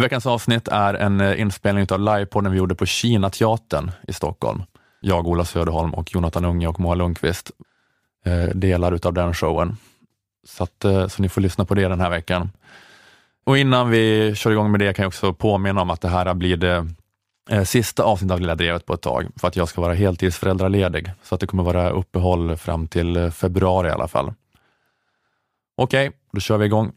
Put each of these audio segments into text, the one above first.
Veckans avsnitt är en inspelning av livepodden vi gjorde på Kinateatern i Stockholm. Jag, Ola Söderholm och Jonathan Unge och Moa Lundqvist delar utav den showen. Så ni får lyssna på det den här veckan. Och innan vi kör igång med det kan jag också påminna om att det här blir det sista avsnittet av Lilla Drevet på ett tag. För att jag ska vara heltidsföräldraledig. Så att det kommer vara uppehåll fram till februari i alla fall. Okej, då kör vi igång.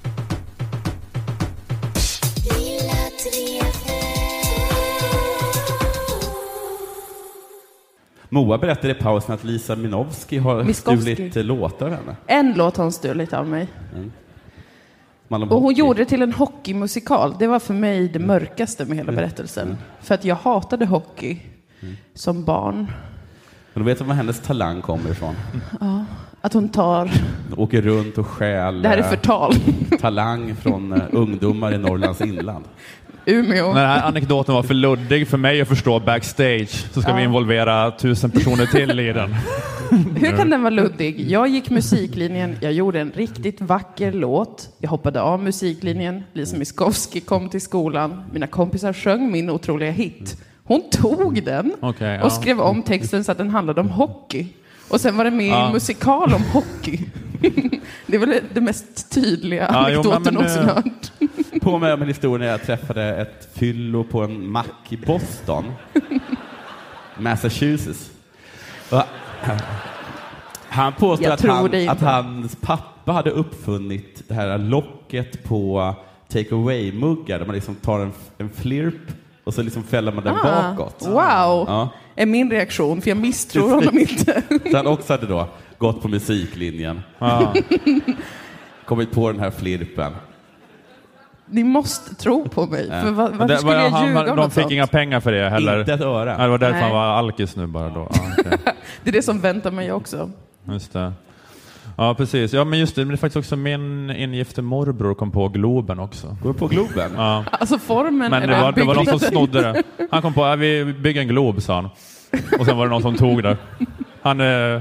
Moa berättade i pausen att Lisa Minovsky har stulit låtar av henne. En låt har hon stulit av mig. Och hon gjorde det till en hockeymusikal. Det var för mig det mörkaste med hela berättelsen. För att jag hatade hockey som barn. Men du vet var hennes talang kommer ifrån? Ja, att hon åker runt och stjäl. Det här är förtal. Talang från ungdomar i Norrlands inland. Umeå. När den här anekdoten var för luddig för mig att förstå backstage så ska vi involvera 1000 personer till i den. Hur kan den vara luddig? Jag gick musiklinjen, jag gjorde en riktigt vacker låt. Jag hoppade av musiklinjen, Lisa Miskovsky kom till skolan. Mina kompisar sjöng min otroliga hit. Hon tog den och skrev om texten så att den handlade om hockey. Och sen var det med en musikal om hockey. Det är väl det mest tydliga anekdoten någonsin hört. På mig med historien när jag träffade ett fyllo på en mack i Boston. Massachusetts. Och han påstod att hans pappa hade uppfunnit det här locket på take-away-muggar där man liksom tar en flirp och så liksom fäller man den bakåt. Wow, ja. Är min reaktion, för jag misstror honom inte. Så han också hade då gått på musiklinjen. Kommit på den här flirpen. Ni måste tro på mig. För varför skulle jag ljuga om de fick inga pengar för det heller. Inte ett öre. Det var därför han var alkis nu bara då. Det är det som väntar mig också. Just det. Ja, precis. Ja, men just det. Men det är faktiskt också min ingifte morbror kom på Globen också. Går på Globen? Ja. Alltså formen. Men det var någon som snodde det. Han kom på, vi bygger en glob, sa han. Och sen var det någon som tog det. Han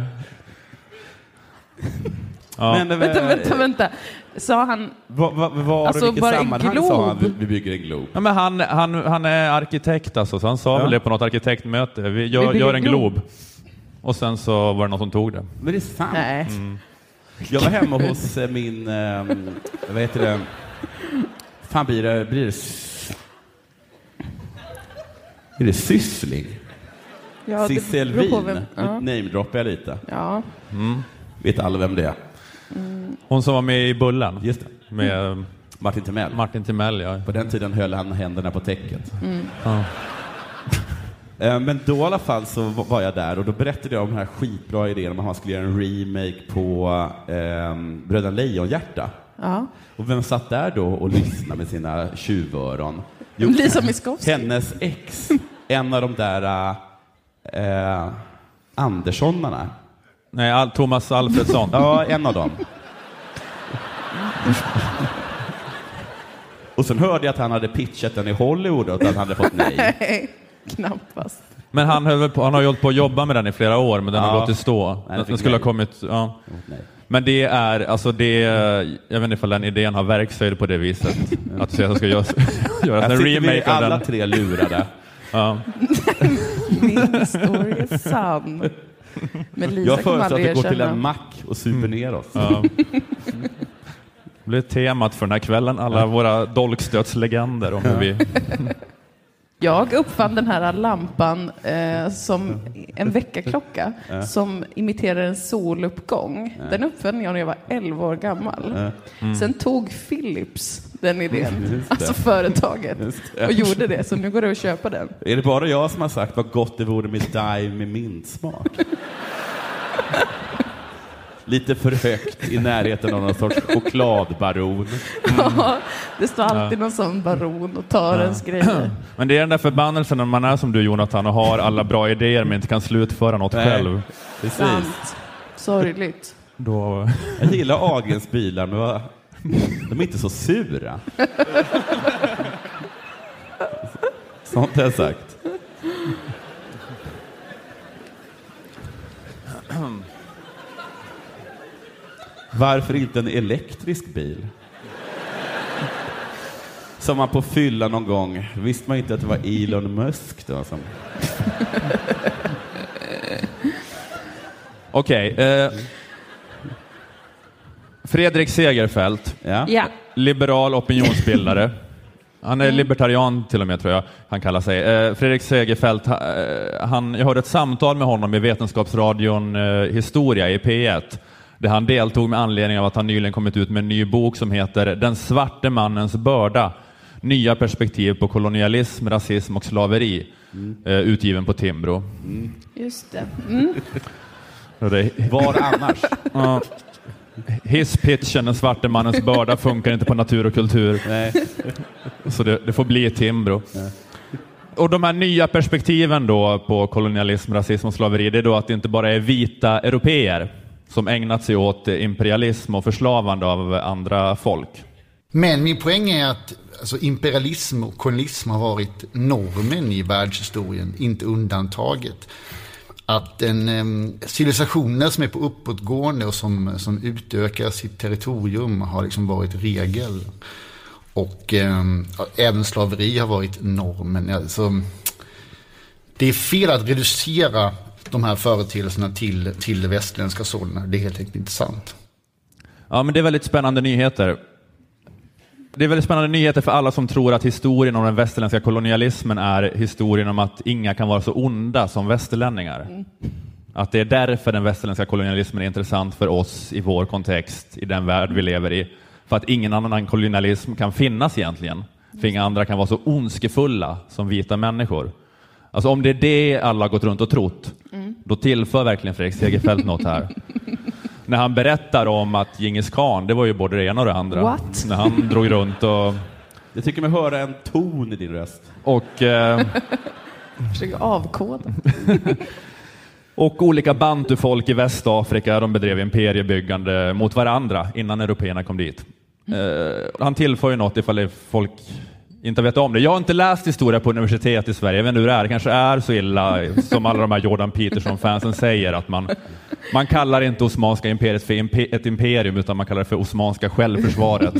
ja. Men vänta. Sa han... Alltså vilket sammanhang sa han vi bygger en glob? Ja, men han är arkitekt alltså, så han sa väl det på något arkitektmöte. Vi gör en glob. Och sen så var det någon som tog det. Men det är sant. Nej. Jag var hemma hos min... vad heter det? Fan blir det Syssling? Ja, Sissel Wien. Namedroppar jag lite. Ja. Vet alla vem det är? Hon som var med i Bullen. Just det. Med Martin Timell, ja. På den tiden höll han händerna på täcket. Men då i alla fall så var jag där och då berättade jag om den här skitbra idén om att man skulle göra en remake på Bröderna Lejonhjärta. Ja. Och vem satt där då och lyssnade med sina tjuvöron? Lisa Miskovsky. Hennes ex. En av de där Anderssonarna. Nej, Thomas Alfredsson. Ja, en av dem. Och sen hörde jag att han hade pitchat den i Hollywood och att han hade fått nej. Nej, knappast. Men han har ju hållit på att jobba med den i flera år, men den har gått i stå. Den skulle ha kommit... Ja. Men det är, alltså det... Jag vet inte ifall den idén har verkshöjd på det viset. Att jag ska göra en remake av den. Alla tre lurade. Ja. Min story är sann. Men Lisa jag föreslår att vi går till erkänna. en mack och super ner oss. Ja. Det blir temat för den här kvällen. Alla våra dolkstötslegender om hur vi... Jag uppfann den här lampan som en väckarklocka som imiterar en soluppgång. Den uppfann jag när jag var 11 år gammal. Sen tog Philips den idén, alltså företaget, och gjorde det. Så nu går det att köpa den. Är det bara jag som har sagt vad gott det vore med Daim med mintsmak? Lite för högt i närheten av någon sorts chokladbaron. Ja, det står alltid någon sån baron och tar ens grejer. Men det är den där förbannelsen när man är som du, Jonathan, och har alla bra idéer men inte kan slutföra något själv. Precis. Sant. Sorgligt. Då... Jag gillar Agens bilar, men de är inte så sura. Sånt har jag sagt. Varför inte en elektrisk bil? som man på fylla någon gång. Visste man inte att det var Elon Musk då som... Okej. Fredrik Segerfeldt. Ja. Liberal opinionsbildare. Han är libertarian till och med, tror jag han kallar sig. Fredrik Segerfeldt, jag hörde ett samtal med honom i Vetenskapsradion Historia i P1. Där han deltog med anledning av att han nyligen kommit ut med en ny bok som heter Den svarte mannens börda. Nya perspektiv på kolonialism, rasism och slaveri. Utgiven på Timbro. Just det. Var annars? Hisspitchen, den svarte mannens börda, funkar inte på natur och kultur. Nej. Så det får bli Timbro. Nej. Och de här nya perspektiven då på kolonialism, rasism och slaveri, det är då att det inte bara är vita europeer som ägnat sig åt imperialism och förslavande av andra folk. Men min poäng är att imperialism och kolonialism har varit normen i världshistorien, inte undantaget. Att civilisationer som är på uppåtgående och som utökar sitt territorium har liksom varit regel. Och även slaveri har varit normen. Alltså, det är fel att reducera de här företeelserna till det västerländska sådana. Det är helt enkelt inte sant. Ja, men det är väldigt spännande nyheter. Det är väldigt spännande nyheter för alla som tror att historien om den västerländska kolonialismen är historien om att inga kan vara så onda som västerlänningar. Att det är därför den västerländska kolonialismen är intressant för oss i vår kontext, i den värld vi lever i. För att ingen annan kolonialism kan finnas egentligen. För inga andra kan vara så ondskefulla som vita människor. Alltså om det är det alla har gått runt och trott, då tillför verkligen Fredrik Segerfeldt något här. När han berättar om att Genghis Khan, det var ju både det ena och det andra. What? När han drog runt och... Jag tycker mig höra en ton i din röst. Och... Försöker avkoda. Och olika bantufolk i Västafrika, de bedrev imperiebyggande mot varandra innan européerna kom dit. Han tillför ju något ifall folk inte vet om det. Jag har inte läst historia på universitet i Sverige. Jag vet inte hur det är. Det kanske är så illa som alla de här Jordan Peterson-fansen säger, att man kallar inte Osmanska imperiet för ett imperium, utan man kallar det för Osmanska självförsvaret.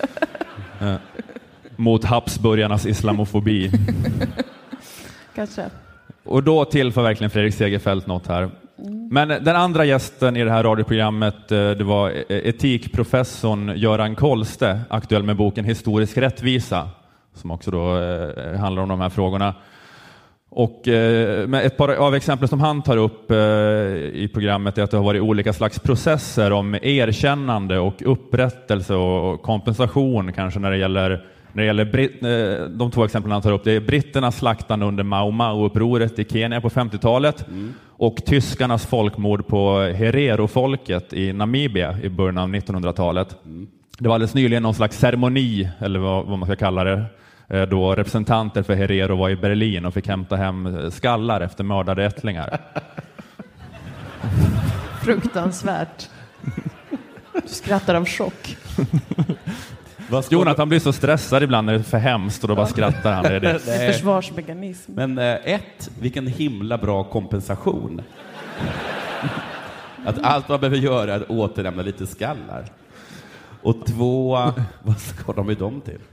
Mot Habsburgarnas islamofobi. Kanske. Och då tillför verkligen Fredrik Segerfeldt något här. Men den andra gästen i det här radioprogrammet, det var etikprofessorn Göran Kolste, aktuell med boken Historisk rättvisa, som också då handlar om de här frågorna. Och med ett par av exempel som han tar upp i programmet är att det har varit olika slags processer om erkännande och upprättelse och kompensation, kanske när det gäller de två exemplen han tar upp. Det är britternas slaktande under Mau Mau-upproret i Kenya på 50-talet och tyskarnas folkmord på Herero-folket i Namibia i början av 1900-talet. Det var alldeles nyligen någon slags ceremoni, eller vad man ska kalla det, då representanter för Herero var i Berlin och fick hämta hem skallar efter mördade ättlingar. Fruktansvärt. Du skrattar av chock. Jonathan blir så stressad ibland när det är för hemskt och då bara skrattar han. Det är försvarsmekanism. Men vilken himla bra kompensation. Att allt man behöver göra är att återlämna lite skallar. Och 2, vad ska de med dem till?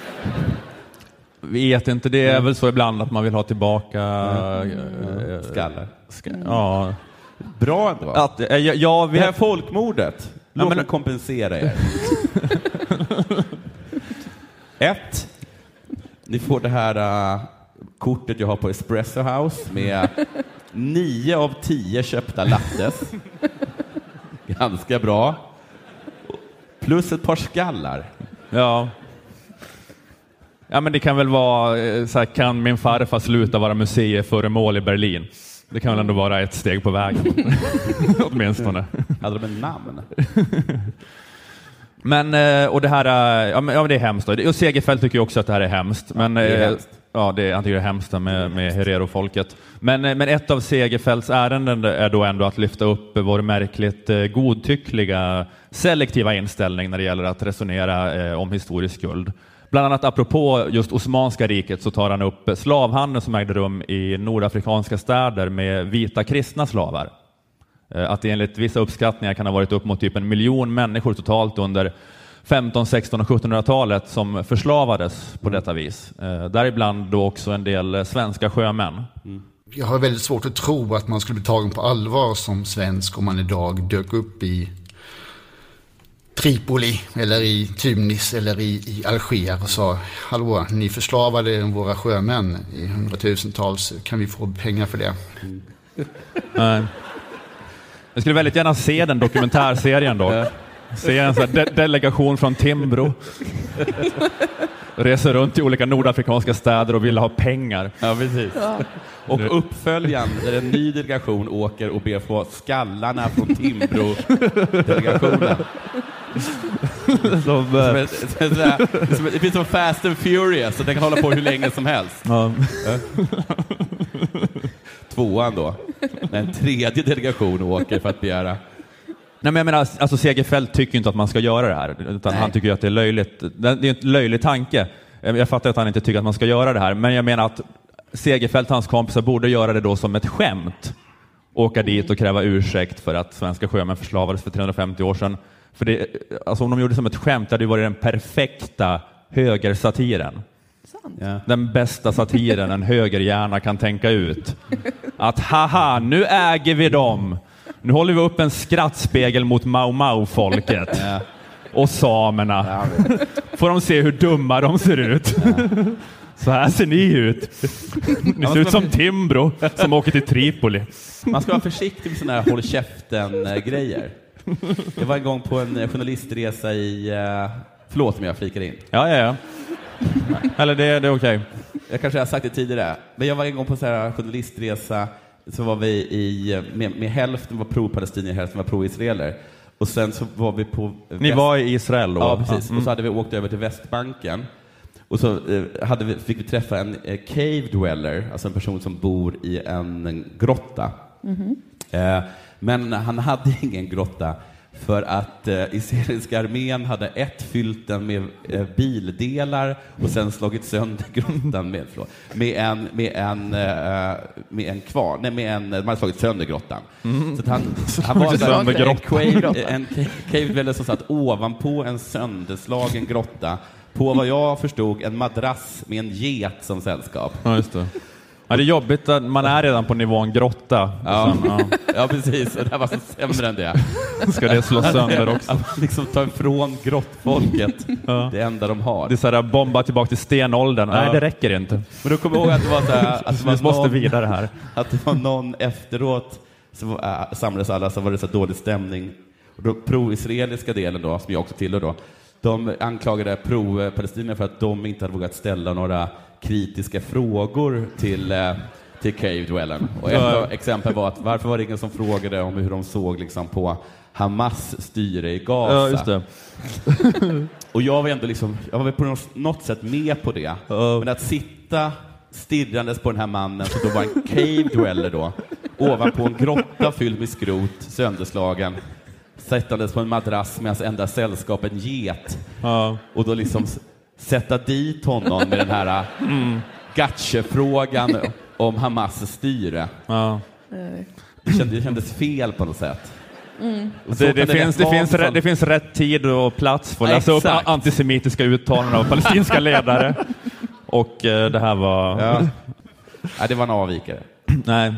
Vet inte, det är väl så ibland att man vill ha tillbaka skallar. Ja. Bra ändå. Att, det här folkmordet. Låt mig kompensera er. 1. Ni får det här kortet jag har på Espresso House med 9 av 10 köpta lattes. Ganska bra. Plus ett par skallar. Ja. Ja, men det kan väl vara så här, kan min farfar sluta vara museiföremål i Berlin? Det kan väl ändå vara ett steg på vägen. Åtminstone. Hade de en namn? Men, och det här, ja det är hemskt. Och Segerfeldt tycker också att det här är hemskt. Men, det är hemskt. Ja, han tycker det är hemskt med Herero-folket. Men ett av Segerfeldts ärenden är då ändå att lyfta upp vår märkligt godtyckliga, selektiva inställning när det gäller att resonera om historisk skuld. Bland annat apropå just Osmanska riket så tar han upp slavhandeln som ägde rum i nordafrikanska städer med vita kristna slavar. Att det enligt vissa uppskattningar kan ha varit upp mot typ 1 miljon människor totalt under 15, 16 och 1700-talet som förslavades på detta vis. Däribland då också en del svenska sjömän. Jag har väldigt svårt att tro att man skulle bli tagen på allvar som svensk om man idag dök upp i Tripoli eller i Tunis eller i Alger och sa: hallå, ni förslavade våra sjömän i 100-000-tals, kan vi få pengar för det? Jag skulle väldigt gärna se den dokumentärserien då. Se en sån här delegation från Timbro. Reser runt i olika nordafrikanska städer och vill ha pengar. Ja, precis. Ja. Och uppföljaren där en ny delegation åker och ber få skallarna från Timbro-delegationen. Det finns som Fast and Furious, så den kan hålla på hur länge som helst. Ja. Tvåan då. När en tredje delegation åker för att begära. Nej, men jag menar, alltså Segerfeldt tycker inte att man ska göra det här, utan han tycker att det är löjligt. Det är en löjlig tanke. Jag fattar att han inte tycker att man ska göra det här, men jag menar att Segerfeldt och hans kompisar borde göra det då som ett skämt. Åka dit och kräva ursäkt för att svenska sjömän förslavades för 350 år sedan. För det, alltså om de gjorde det som ett skämt, hade det varit den perfekta högersatiren. Ja. Den bästa satiren en högerhjärna kan tänka ut. Att haha, nu äger vi dem. Nu håller vi upp en skrattspegel mot Mau-Mau-folket. Ja. Och samerna. Ja, får de se hur dumma de ser ut. Ja. Så här ser ni ut. Ni ser ut som Timbro som åker till Tripoli. Man ska vara försiktig med sådana här håll käften-grejer. Jag var en gång på en journalistresa i... Förlåt om jag flikar in. Ja. Eller det är okej. Jag kanske har sagt det tidigare. Men jag var en gång på en sån här journalistresa. Så var vi med hälften var pro-palestinier, hälften var pro-israeler. Och sen så var vi på... Ni var i Israel då? Ja, precis. Och så hade vi åkt över till Västbanken. Och så fick vi träffa en cave dweller, alltså en person som bor i en grotta. Men han hade ingen grotta för att israeliska armén hade fyllt den med bildelar och sen slagit sönder grottan med en kvarn. Man hade slagit sönder grottan. Så att han var en cave dweller som satt ovanpå en sönderslagen grotta. På vad jag förstod en madrass med en get som sällskap. Ja, just det. Ja, det är jobbigt att man är redan på nivån grotta. Ja, ja precis. Och det här var så sämre än det. Ska det slå sönder också? Att liksom ta ifrån grottfolket det enda de har. Det är så här, bomba tillbaka till stenåldern. Nej, det räcker inte. Men då kommer jag ihåg att det var så här, att det var måste vidare här. Att det var någon efteråt så samlades alla, så var det så dålig stämning. Och då pro-israeliska delen då, som jag också tillhör då, de anklagade pro-palestinier för att de inte hade vågat ställa några kritiska frågor till cave dwellern. Och ett exempel var att varför var det ingen som frågade om hur de såg liksom på Hamas styre i Gaza. Ja, just det. Och jag var ändå liksom, jag var på något sätt med på det. Men att sitta stirrandes på den här mannen, så då var en cave dweller då, ovanpå en grotta fylld med skrot, sönderslagen, sättandes på en madrass med hans enda sällskap, en get. Och då liksom sätta dit honom med den här gotcha-frågan om Hamas styre. Det kändes fel på något sätt. Det finns rätt tid och plats för att läsa upp antisemitiska uttalanden av palestinska ledare. Och det här var... Ja, det var en avvikare. Nej.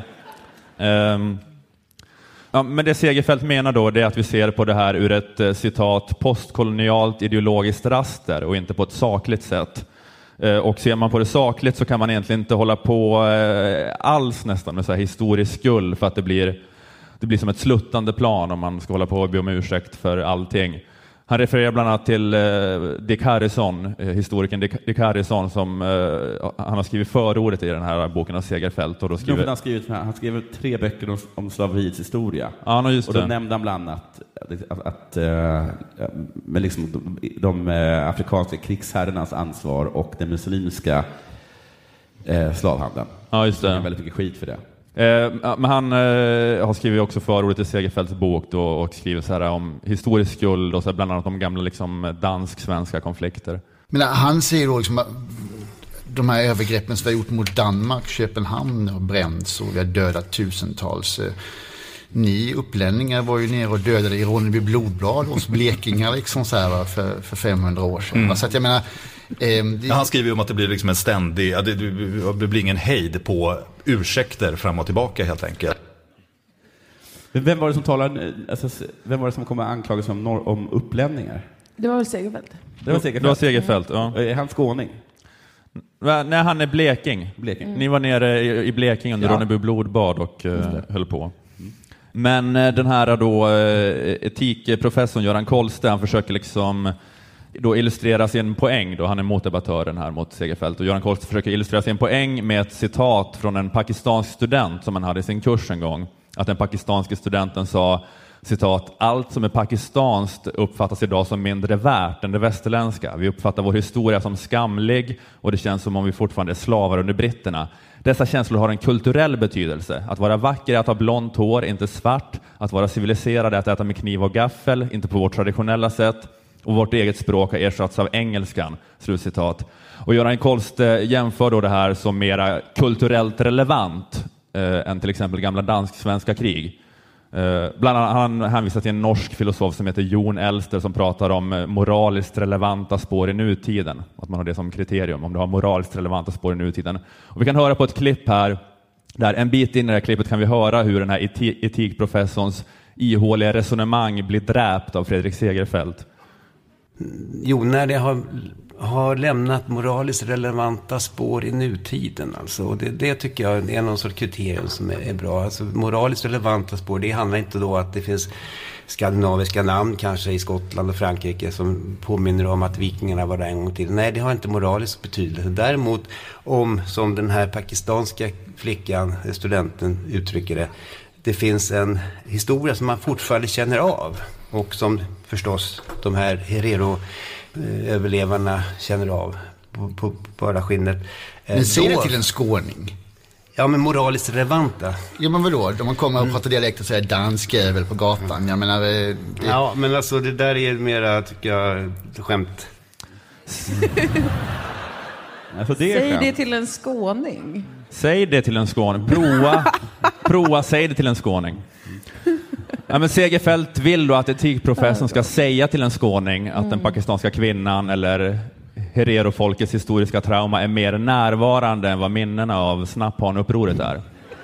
Ja, men det Segerfeldt menar då, det är att vi ser på det här ur ett citat postkolonialt ideologiskt raster och inte på ett sakligt sätt. Och ser man på det sakligt så kan man egentligen inte hålla på alls nästan med så här historisk skull, för att det blir som ett sluttande plan om man ska hålla på och be om ursäkt för allting. Han refererar bland annat till Dick Harrison, historikern Dick Harrison, som han har skrivit förordet i den här boken av Segerfeldt. Och då han skrev 3 böcker om slaveriets historia. Ja, just och då nämnde han bland annat att med liksom de afrikanska krigsherrarnas ansvar och den muslimska slavhandeln. Ja, just det. Han har väldigt mycket skit för det. Men han har skrivit också förordet i Segerfeldts bok då, och skriver så här om historisk skuld och så här, bland annat om gamla liksom dansk-svenska konflikter. Men han säger då liksom de här övergreppen som vi har gjort mot Danmark, Köpenhamn har bränts och vi har dödat tusentals. ni upplänningar var ju nere och dödade i Ronneby blodblad hos blekingar liksom så här, för 500 år sedan. Så att jag menar... Han skriver ju om att det blir liksom en ständig... det blir ingen hejd på ursäkter fram och tillbaka helt enkelt. Vem var det som talade... Alltså, vem var det som kommer anklagas om upplänningar? Det var väl Segerfeldt. Det var Segerfeldt, ja. Är han skåning? Nej, han är bleking. Ni var nere i Bleking under Ronneby blodbad och höll på. Men den här då etikprofessorn Göran Kolste, han försöker liksom då illustrera sin poäng då, han är motdebattören här mot Segerfeldt, och Göran Kolste försöker illustrera sin poäng med ett citat från en pakistansk student som han hade i sin kurs en gång. Att den pakistanske studenten sa, citat, allt som är pakistanskt uppfattas idag som mindre värt än det västerländska. Vi uppfattar vår historia som skamlig och det känns som om vi fortfarande är slavar under britterna. Dessa känslor har en kulturell betydelse. Att vara vacker är att ha blont hår, inte svart. Att vara civiliserad är att äta med kniv och gaffel, inte på vårt traditionella sätt. Och vårt eget språk har ersatts av engelskan. Slutcitat. Och Göran Kolste jämför då det här som mera kulturellt relevant än till exempel gamla dansk-svenska krig. Bland annat han hänvisar till en norsk filosof som heter Jon Elster som pratar om moraliskt relevanta spår i nutiden. Att man har det som kriterium, om du har moraliskt relevanta spår i nutiden. Och vi kan höra på ett klipp här, där en bit in i det här klippet kan vi höra hur den här etikprofessorns ihåliga resonemang blir dräpt av Fredrik Segerfeldt. Jo, när det har lämnat moraliskt relevanta spår i nutiden. Alltså. Och det tycker jag är någon sorts kriterium som är bra. Alltså, moraliskt relevanta spår, det handlar inte då att det finns skandinaviska namn kanske i Skottland och Frankrike som påminner om att vikingarna var där en gång till. Nej, det har inte moralisk betydelse. Däremot om, som den här pakistanska flickan, studenten uttrycker det finns en historia som man fortfarande känner av och som förstås de här Herero-överlevarna känner av på bara skinnet. Men säg det till en skåning. Ja, men moraliskt relevanta. Ja, men vadå? Om man kommer och pratar dialekt och säger dansk är väl på gatan. Jag menar... Ja, men alltså det där är mera, tycker jag, skämt. Alltså, säg det till en skåning. Säg det till en skåning. Prova, säg det till en skåning. Ja, men Segerfeldt vill då att etikprofessorn ska säga till en skåning att den pakistanska kvinnan eller Herero-folkets historiska trauma är mer närvarande än vad minnena av Snapphan-upproret är.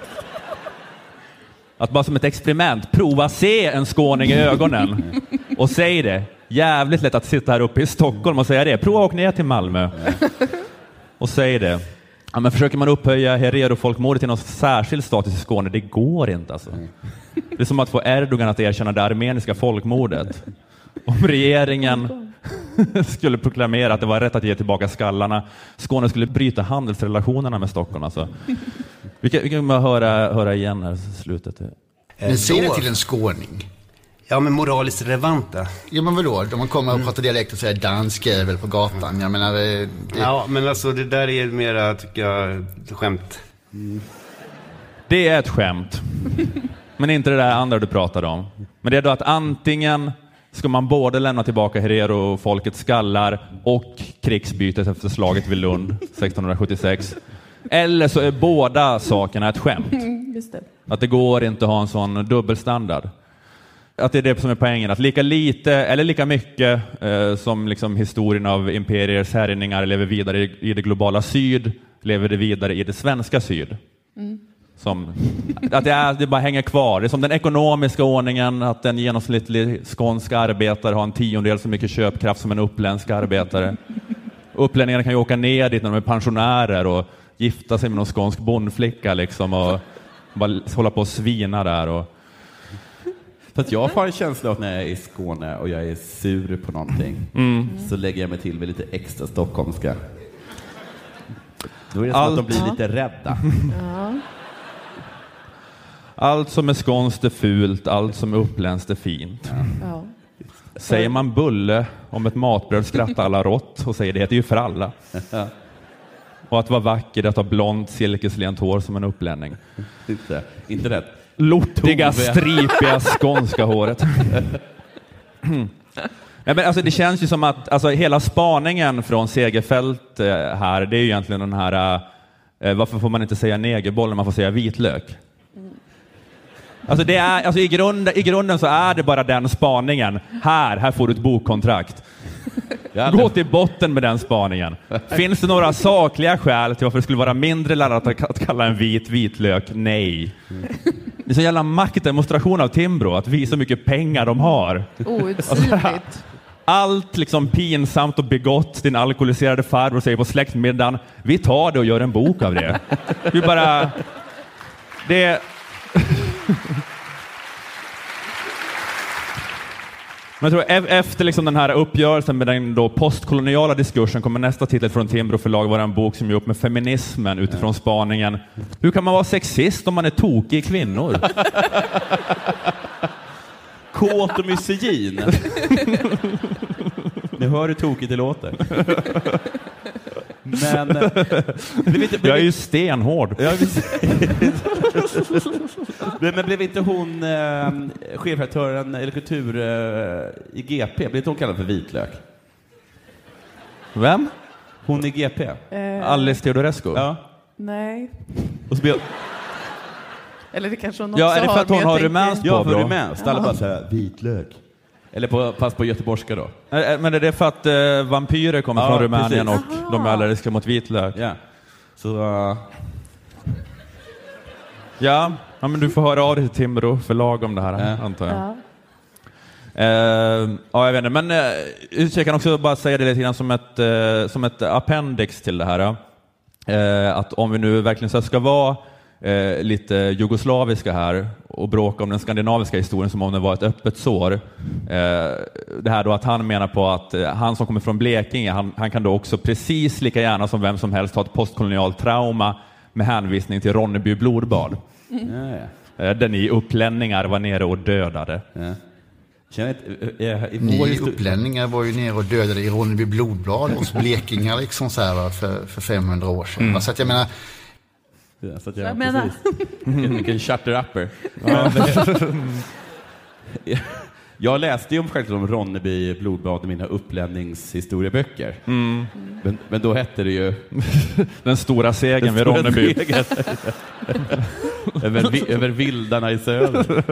Att bara som ett experiment prova se en skåning i ögonen och säg det. Jävligt lätt att sitta här uppe i Stockholm och säga det. Prova åka ner till Malmö och säg det. Ja, men försöker man upphöja Herero-folkmordet till någon särskild status i Skåne, det går inte alltså. Det är som att få Erdogan att erkänna det armeniska folkmordet. Om regeringen skulle proklamera att det var rätt att ge tillbaka skallarna, Skåne skulle bryta handelsrelationerna med Stockholm alltså. Vi kan bara höra igen här slutet. Men säg det till en skåning. Ja, men moraliskt relevanta. Ja, men vadå? Om man kommer och pratar dialekt och säger dansk är väl på gatan. Jag menar... Ja, men alltså det där är mera, tycker jag, skämt. Det är ett skämt. Men inte det där andra du pratade om. Men det är då att antingen ska man både lämna tillbaka Herero-folkets skallar och krigsbytet efter slaget vid Lund 1676. Eller så är båda sakerna ett skämt. Just det. Att det går inte att ha en sån dubbelstandard. Att det är det som är poängen. Att lika lite eller lika mycket som liksom historien av imperiers härjningar lever vidare i det globala syd, lever det vidare i det svenska syd. Som, att det bara hänger kvar. Det är som den ekonomiska ordningen, att en genomsnittlig skånsk arbetare har en 10% så mycket köpkraft som en uppländsk arbetare. Upplänningarna kan ju åka ner dit när de är pensionärer och gifta sig med någon skånsk bondflicka liksom, och bara hålla på och svina där. Och... För att jag får en känsla av att när jag är i Skåne och jag är sur på någonting så lägger jag mig till med lite extra stockholmska. Då är det som att de blir lite rädda. Ja. Allt som är skånskt är fult, allt som är uppländskt är fint. Ja. Säger man bulle om ett matbröd skrattar alla rått och säger det heter ju för alla. Och att vara vacker är att ha blont silkeslent hår som en upplänning. Inte rätt. Lortiga, stripiga skånska håret. Ja, men alltså, det känns ju som att alltså, hela spaningen från Segerfeldt här, det är ju egentligen den här varför får man inte säga negerboll när man får säga vitlök? Alltså, i grunden så är det bara den spaningen. Här får du ett bokkontrakt. Gå till botten med den spaningen. Finns det några sakliga skäl till varför det skulle vara mindre laddat att kalla en vitlök? Nej. Det är så jävla maktdemonstration av Timbro att visa hur mycket pengar de har. Outsidligt. Allt liksom pinsamt och begått din alkoholiserade farbror säger på släktmiddagen. Vi tar det och gör en bok av det. Vi bara... Det... Men jag tror efter liksom den här uppgörelsen med den då postkoloniala diskursen kommer nästa titel från Timbro förlag vara en bok som gör upp med feminismen utifrån spaningen. Hur kan man vara sexist om man är tokig i kvinnor? Kåt och misogyn. Ni hör hur tokigt det låter. Men jag är ju stenhård. Men blev inte hon chefredaktören eller kultur i GP? Blev inte hon kallad för vitlök? Vem? Hon i GP. Alice Teodorescu? Ja. Nej. Och så Eller det kanske hon också är det för att hon har rumänskt på? Ja, för rumänskt. Alla bara säger vitlök. Eller fast på göteborgska då. Men är det för att vampyrer kommer från Rumänien och de är allergiska mot vitlök? Ja. Så... Ja, men du får höra av dig till Timbro förlag om det här, antar jag. Ja. Jag vet inte, men jag kan också bara säga det lite grann som ett appendix till det här. Att om vi nu verkligen ska vara lite jugoslaviska här och bråka om den skandinaviska historien som om det var ett öppet sår. Det här då att han menar på att han som kommer från Blekinge, han kan då också precis lika gärna som vem som helst ha ett postkolonialt trauma med hänvisning till Ronneby blodbad. Där ni upplänningar var nere och dödade. Ni upplänningar var ju nere och dödade i Ronneby blodblad hos blekingar liksom så här, för 500 år sedan. Så att jag menar... Jag menar... Vilken charter-upper. Jag läste ju självklart om Ronneby blodbad i mina upplänningshistorieböcker. Men då hette det ju den stora segern vid Ronneby. över vildarna i söder.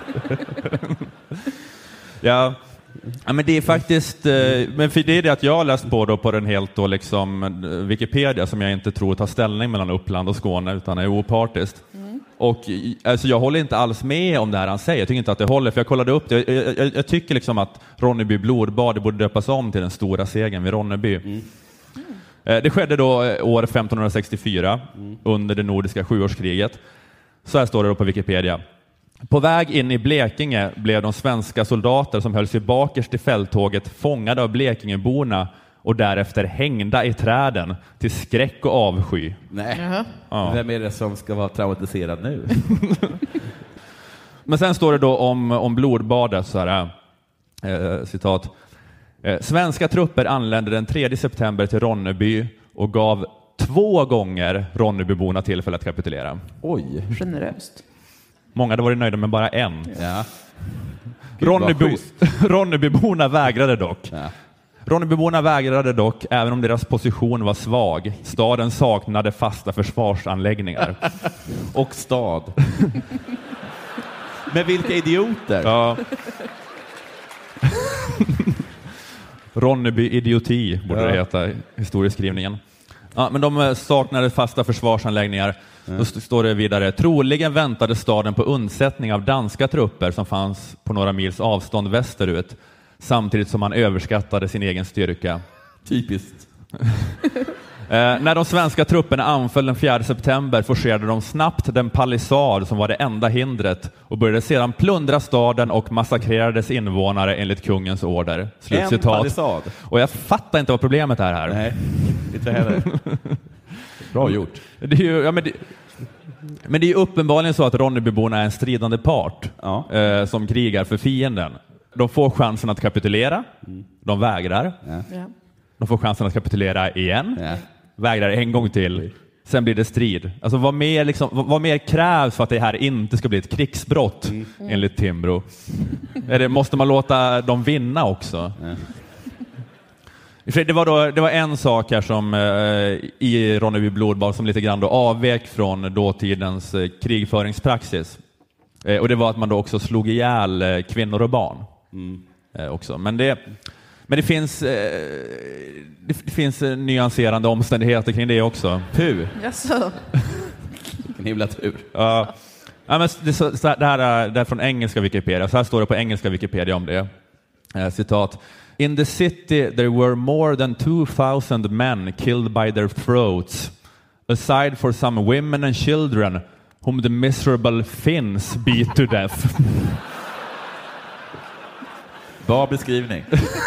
Ja, men det är faktiskt men för det är det att jag har läst på den helt då liksom Wikipedia som jag inte tror tar ställning mellan Uppland och Skåne utan är opartiskt. Och alltså, jag håller inte alls med om det här han säger. Jag tycker inte att det håller, för jag kollade upp det. Jag tycker liksom att Ronneby blodbad borde döpas om till den stora segern vid Ronneby. Det skedde då år 1564 under det nordiska sjuårskriget. Så här står det då på Wikipedia. På väg in i Blekinge blev de svenska soldater som höll sig bakerst i fälttåget fångade av blekingeborna och därefter hängda i träden till skräck och avsky. Nej. Ja. Vem är det som ska vara traumatiserad nu? Men sen står det då om blodbadet så här, citat. Svenska trupper anlände den 3 september till Ronneby och gav 2 gånger Ronnebyborna tillfälle att kapitulera. Oj. Generöst. Många hade varit nöjda med bara en. Ja. Ronnebyborna vägrade dock. Ja. Ronnebyborna vägrade dock, även om deras position var svag. Staden saknade fasta försvarsanläggningar. Och stad. Men vilka idioter? Ja. Ronneby idioti borde det heta i historieskrivningen. Ja, men de saknade fasta försvarsanläggningar. Då står det vidare. Troligen väntade staden på undsättning av danska trupper som fanns på några mils avstånd västerut. Samtidigt som man överskattade sin egen styrka. Typiskt. När de svenska trupperna anföll den 4 september forcerade de snabbt den palissad som var det enda hindret och började sedan plundra staden och massakrera dess invånare enligt kungens order. En palissad. Och jag fattar inte vad problemet är här. Nej, inte heller. Bra gjort. Det är ju, men det är ju uppenbarligen så att Ronnebyborna är en stridande part som krigar för fienden. De får chansen att kapitulera. De vägrar. Ja. De får chansen att kapitulera igen. Ja. Vägrar en gång till. Sen blir det strid. Alltså vad mer krävs för att det här inte ska bli ett krigsbrott enligt Timbro? Måste man låta dem vinna också? Ja. Det var en sak här som i Ronneby blodbad som lite grann då avvek från dåtidens krigföringspraxis. Och det var att man då också slog ihjäl kvinnor och barn. Också. Men det finns nyanserande omständigheter kring det också. Jaså? En himla tur. Ja. Ja, men det här är från engelska Wikipedia. Så här står det på engelska Wikipedia om det. Citat. In the city there were more than 2,000 men killed by their throats, aside for some women and children whom the miserable Finns beat to death. Bra beskrivning.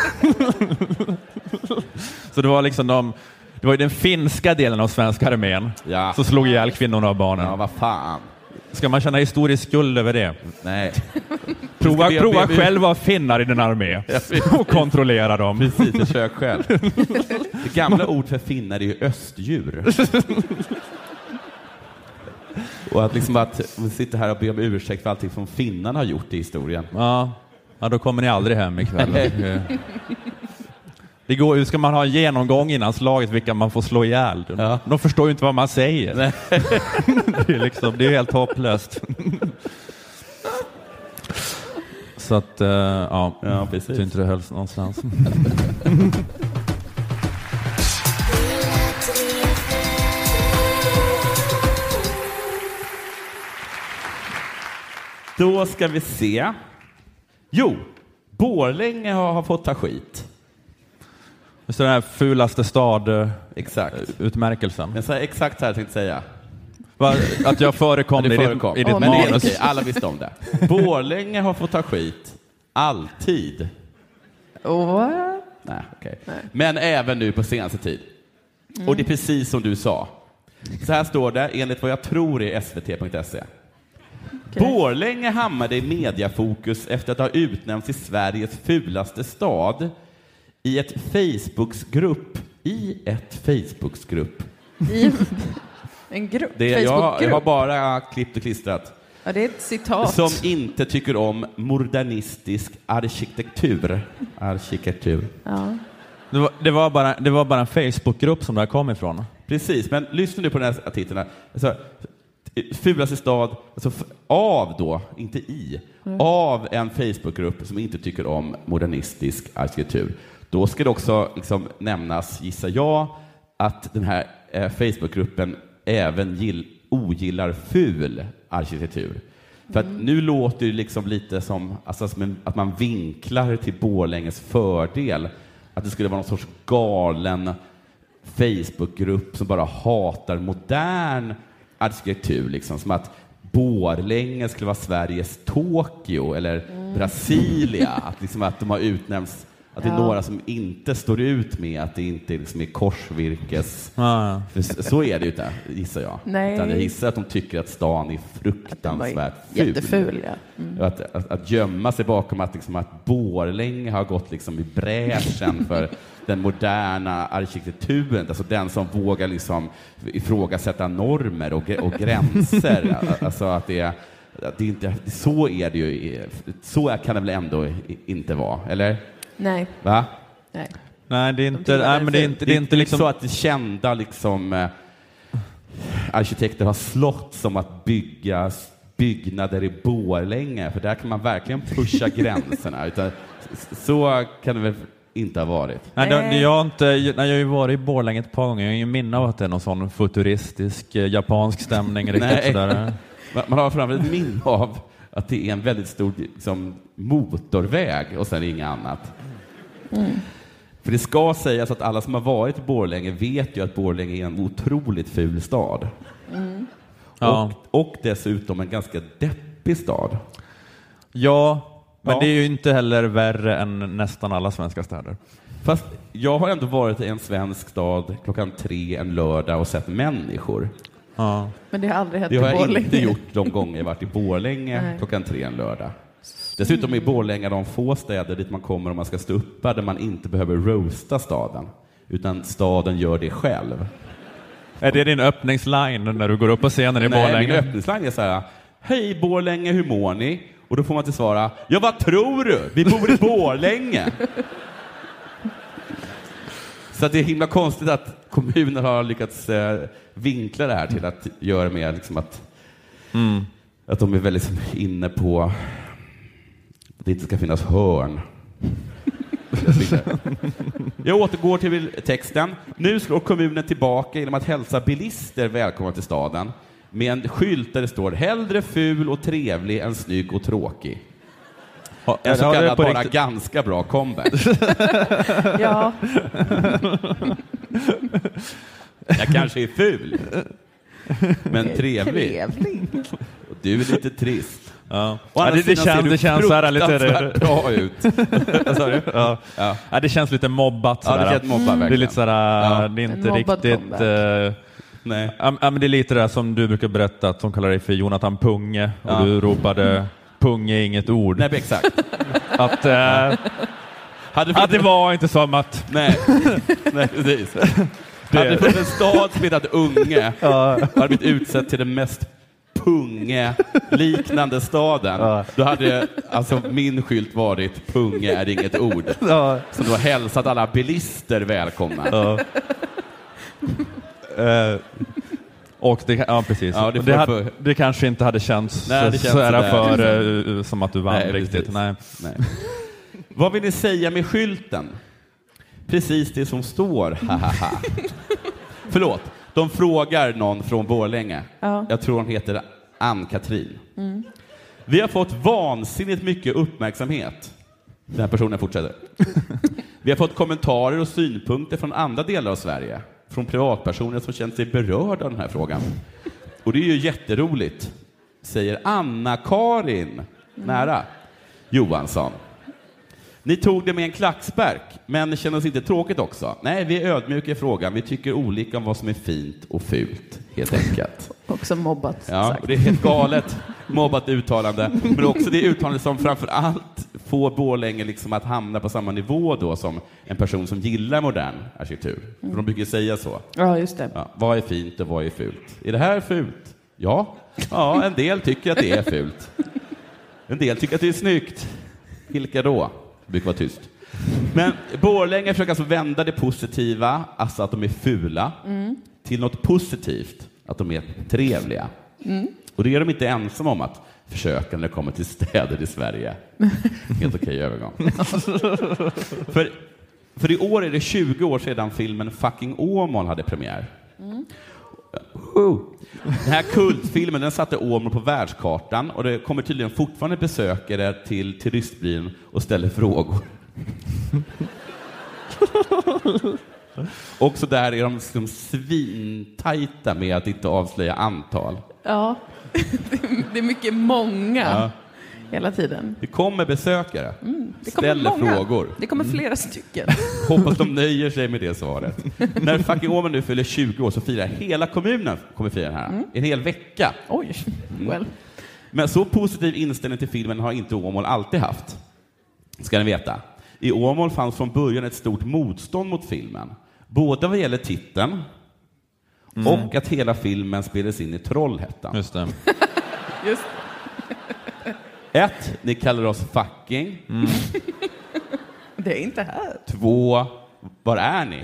Så det var liksom det var ju den finska delen av svenska armén som slog ihjäl kvinnorna och barnen. Ja, vad fan. Ska man känna historisk skuld över det? Nej. Prova själv att finnar i den armé och kontrollera dem. Precis, försök själv. Det gamla ord för finnar är ju östdjur. Och att vi sitter här och ber om ursäkt för allting som finnarna har gjort i historien. Ja, då kommer ni aldrig hem ikväll. Det går, hur ska man ha en genomgång innan slaget vilka man får slå ihjäl? Ja. De förstår ju inte vad man säger. Nej. det är helt hopplöst. Så att, ja, precis. Så inte det hölls någonstans. Då ska vi se. Jo, Borlänge har fått ta skit. Så den här fulaste stad exakt. Utmärkelsen. Jag säger exakt här jag tänkte säga. Att jag förekom det i ditt manus. Okej, alla visste om det. Borlänge har fått ta skit. Alltid. Nej, okej. Men även nu på senaste tid. Och det är precis som du sa. Så här står det, enligt vad jag tror är svt.se. Borlänge hamnade i mediafokus efter att ha utnämnts till Sveriges fulaste stad i ett Facebooksgrupp. En grupp? Jag har bara klippt och klistrat. Ja, det är ett citat. Som inte tycker om modernistisk arkitektur. Ja. Det var bara en Facebookgrupp som det här kom ifrån. Precis, men lyssna nu på den här artikeln. Alltså, fulaste stad, alltså av en Facebookgrupp som inte tycker om modernistisk arkitektur. Då ska det också liksom nämnas, gissar jag, att den här Facebookgruppen även ogillar ful arkitektur. För att nu låter det liksom lite som att man vinklar till Borlänges fördel. Att det skulle vara någon sorts galen Facebookgrupp som bara hatar modern arkitektur. Liksom. Som att Borlänge skulle vara Sveriges Tokyo eller Brasilia. Att de har utnämnts. Att det är några som inte står ut med att det inte liksom är korsvirkes. För så är det ju inte, gissar jag. Nej. Utan jag gissar att de tycker att stan är fruktansvärt ful. Jätteful, ja. Att gömma sig bakom att Borlänge har gått liksom i bräschen för den moderna arkitekturen. Alltså den som vågar liksom ifrågasätta normer och gränser. Alltså att det är inte, så är det ju. Så kan det väl ändå inte vara, eller? Nej. Va? Nej, det är inte. Det är inte liksom så att kända liksom arkitekter har slått som att bygga byggnader i Borlänge, för där kan man verkligen pusha gränserna. Utan så kan det väl inte ha varit. Nej, jag har ju varit i Borlänge ett par gånger. Jag har ju minne av att det är någon sån futuristisk japansk stämning riktigt sådär. Man har framförallt ett minne av att det är en väldigt stor liksom, motorväg och sen inget annat. För det ska sägas att alla som har varit i Borlänge vet ju att Borlänge är en otroligt ful stad. Och dessutom en ganska deppig stad. Ja, men det är ju inte heller värre än nästan alla svenska städer. Fast jag har ändå varit i en svensk stad 3:00 en lördag och sett människor. Ja. Men det har aldrig hänt i Borlänge. Det har jag inte gjort de gånger jag varit i Borlänge 3:00 en lördag. Dessutom är Borlänge de få städer dit man kommer om man ska stå upp där man inte behöver roasta staden. Utan staden gör det själv. Är det din öppningsline när du går upp på scenen i Borlänge? Nej, min öppningsline är så här: hej Borlänge, hur mår ni? Och då får man till svara: ja, vad tror du? Vi bor i Borlänge. Så att det är himla konstigt att kommuner har lyckats vinkla det här till att göra mer liksom att att de är väldigt inne på att det inte ska finnas hörn. Jag återgår till texten. Nu slår kommunen tillbaka genom att hälsa bilister välkomna till staden med en skylt där det står hellre ful och trevlig än snygg och tråkig. En så kallad bara riktigt... ganska bra comeback. Ja. Jag kanske är ful, men trevlig. Och du är lite trist. Ja. Det känns så här lite bra ut. Sorry. Ja. Ja. Ja, det känns lite mobbat. Ja, det känns mobbat verkligen. Det är lite så här, det är inte riktigt... Nej. Ja, men det är lite det som du brukar berätta, att de kallar dig för Jonathan Punge. Och du ropade Punge är inget ord. Nej, exakt. Att det var inte som att... Nej, precis. Hade det funnits en stad som hetat Unge hade blivit utsett till den mest Punge-liknande staden. Då hade alltså min skylt varit Punge är inget ord. Som då hälsat alla bilister välkomna. Och det, precis. Ja, det kanske inte hade känts som att du vann riktigt. Nej. Vad vill ni säga med skylten? Precis det som står. Förlåt. De frågar någon från Borlänge. Ja. Jag tror hon heter Ann-Katrin. Mm. Vi har fått vansinnigt mycket uppmärksamhet. Den här personen fortsätter. Vi har fått kommentarer och synpunkter från andra delar av Sverige. Från privatpersoner som känt sig berörda av den här frågan. Och det är ju jätteroligt. Säger Anna-Karin nära Johansson. Ni tog det med en klackspark, men känner oss inte tråkigt också? Nej, vi är ödmjuka i frågan. Vi tycker olika om vad som är fint och fult, helt enkelt. Också mobbat. Ja, och det är helt galet mobbat uttalande. Men också det uttalande som framför allt får Borlänge liksom att hamna på samma nivå då som en person som gillar modern arkitektur. För de brukar säga så. Ja, just det. Ja, vad är fint och vad är fult? Är det här fult? Ja, en del tycker att det är fult. En del tycker att det är snyggt. Vilka då? Det brukar vara tyst. Men Borlänge försöker alltså vända det positiva, alltså att de är fula, till något positivt, att de är trevliga. Och det är de inte ensamma om att försöka när det kommer till städer i Sverige. Helt okej övergång. För i år är det 20 år sedan filmen Fucking Åmål hade premiär. Den här kultfilmen, den satte Åmål på världskartan, och det kommer tydligen fortfarande besökare till turistbyn och ställer frågor. Också där är de liksom svintajta med att inte avslöja antal. Ja, det är mycket många hela tiden. Det kommer besökare, det ställer kommer frågor. Det kommer flera stycken. Hoppas de nöjer sig med det svaret. När Fucking Åmål nu fyller 20 år så firar hela kommunen kommer fira den här. En hel vecka. Oj, well. Men så positiv inställning till filmen har inte Åmål alltid haft. Ska ni veta. I Åmål fanns från början ett stort motstånd mot filmen. Både vad gäller titeln och att hela filmen spelades in i Trollhättan. Just det. Just. 1. Ni kallar oss fucking. Det är inte här. 2. Var är ni?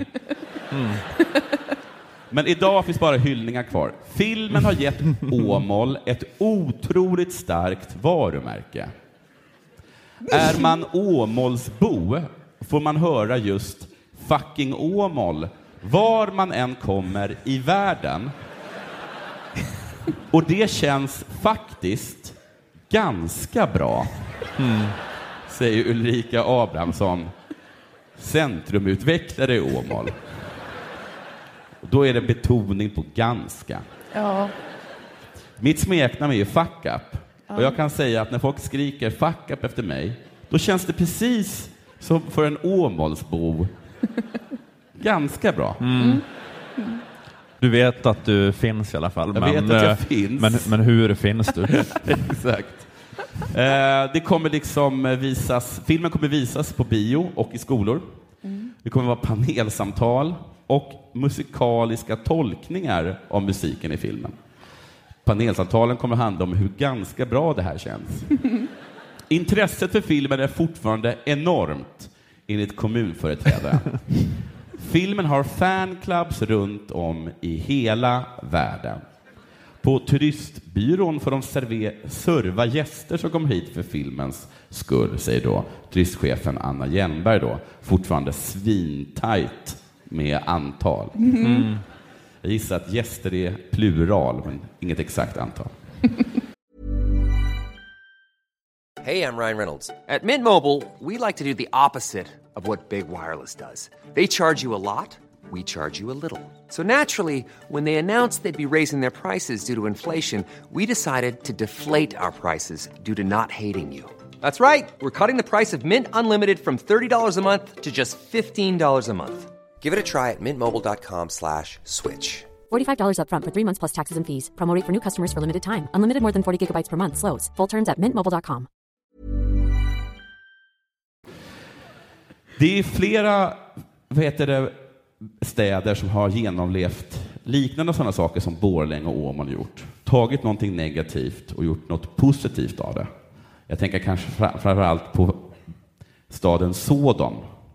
Men idag finns bara hyllningar kvar. Filmen har gett Åmål ett otroligt starkt varumärke. Är man Åmålsbo får man höra just Fucking Åmål var man än kommer i världen. Och det känns faktiskt ganska bra, säger Ulrika Abrahamsson, centrumutvecklare i Åmål. Då är det betoning på ganska. Ja. Mitt smeknamn är ju Fuck Up. Och jag kan säga att när folk skriker Fuck Up efter mig, då känns det precis som för en Åmålsbo ganska bra. Du vet att du finns i alla fall. Jag vet att jag finns. Men hur finns du? Exakt. Det kommer liksom visas, filmen kommer visas på bio och i skolor. Det kommer vara panelsamtal och musikaliska tolkningar av musiken i filmen. Panelsamtalen kommer handla om hur ganska bra det här känns. Intresset för filmen är fortfarande enormt, enligt kommunföreträdare. Filmen har fanclubs runt om i hela världen. På turistbyrån får de serva gäster som kommer hit för filmens skull, säger då turistchefen Anna Hjelmberg då. Fortfarande svintajt med antal. Jag gissar att gäster är plural, men inget exakt antal. Hey, I'm Ryan Reynolds. At Mint Mobile, we like to do the opposite of what Big Wireless does. They charge you a lot, we charge you a little. So naturally, when they announced they'd be raising their prices due to inflation, we decided to deflate our prices due to not hating you. That's right. We're cutting the price of Mint Unlimited from $30 a month to just $15 a month. Give it a try at mintmobile.com/switch. $45 up front for 3 months plus taxes and fees. Promo rate for new customers for limited time. Unlimited more than 40 gigabytes per month. Slows full terms at mintmobile.com. Det är flera städer som har genomlevt liknande sådana saker som Borlänge och Åmål gjort. Tagit någonting negativt och gjort något positivt av det. Jag tänker kanske framförallt på staden Sodom.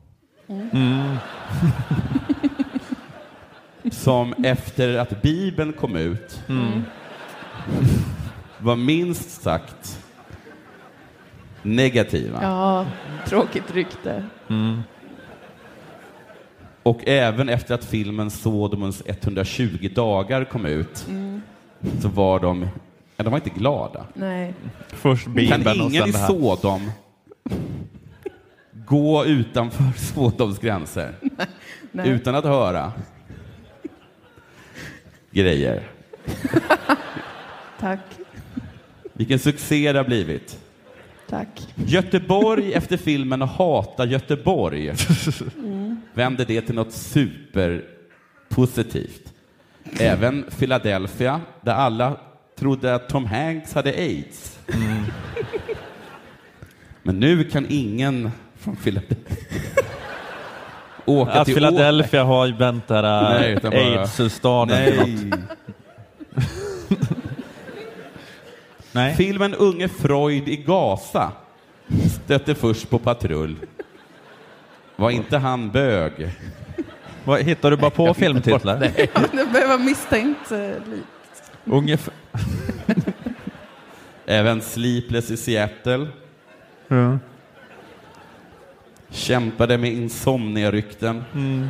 Som efter att Bibeln kom ut var minst sagt negativa. Ja, tråkigt rykte. Och även efter att filmen Sodomens 120 dagar kom ut så var de var inte glada. Nej. Först Bibeln kan ingen och i Sodom gå utanför Sodoms gränser Nej. utan att höra grejer? Tack. Vilken succé det har blivit. Tack. Göteborg efter filmen Hata Göteborg vände det till något superpositivt. Även Philadelphia, där alla trodde att Tom Hanks hade AIDS. Men nu kan ingen från Philadelphia åka till Philadelphia har ju vänt där AIDS-staden. Nej. Filmen Unge Freud i Gaza stötte först på patrull. Var inte han bög? Hittar du bara på filmtitlar? Det behöver misstänkt ungefär. Även Sleepless i Seattle. Kämpade med insomnia-rykten.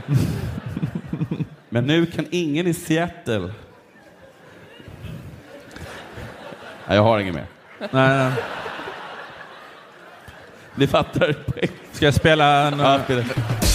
Men nu kan ingen i Seattle. Nej, jag har inget mer. Nej. Ni fattar. Ska jag spela en... Ja, spela.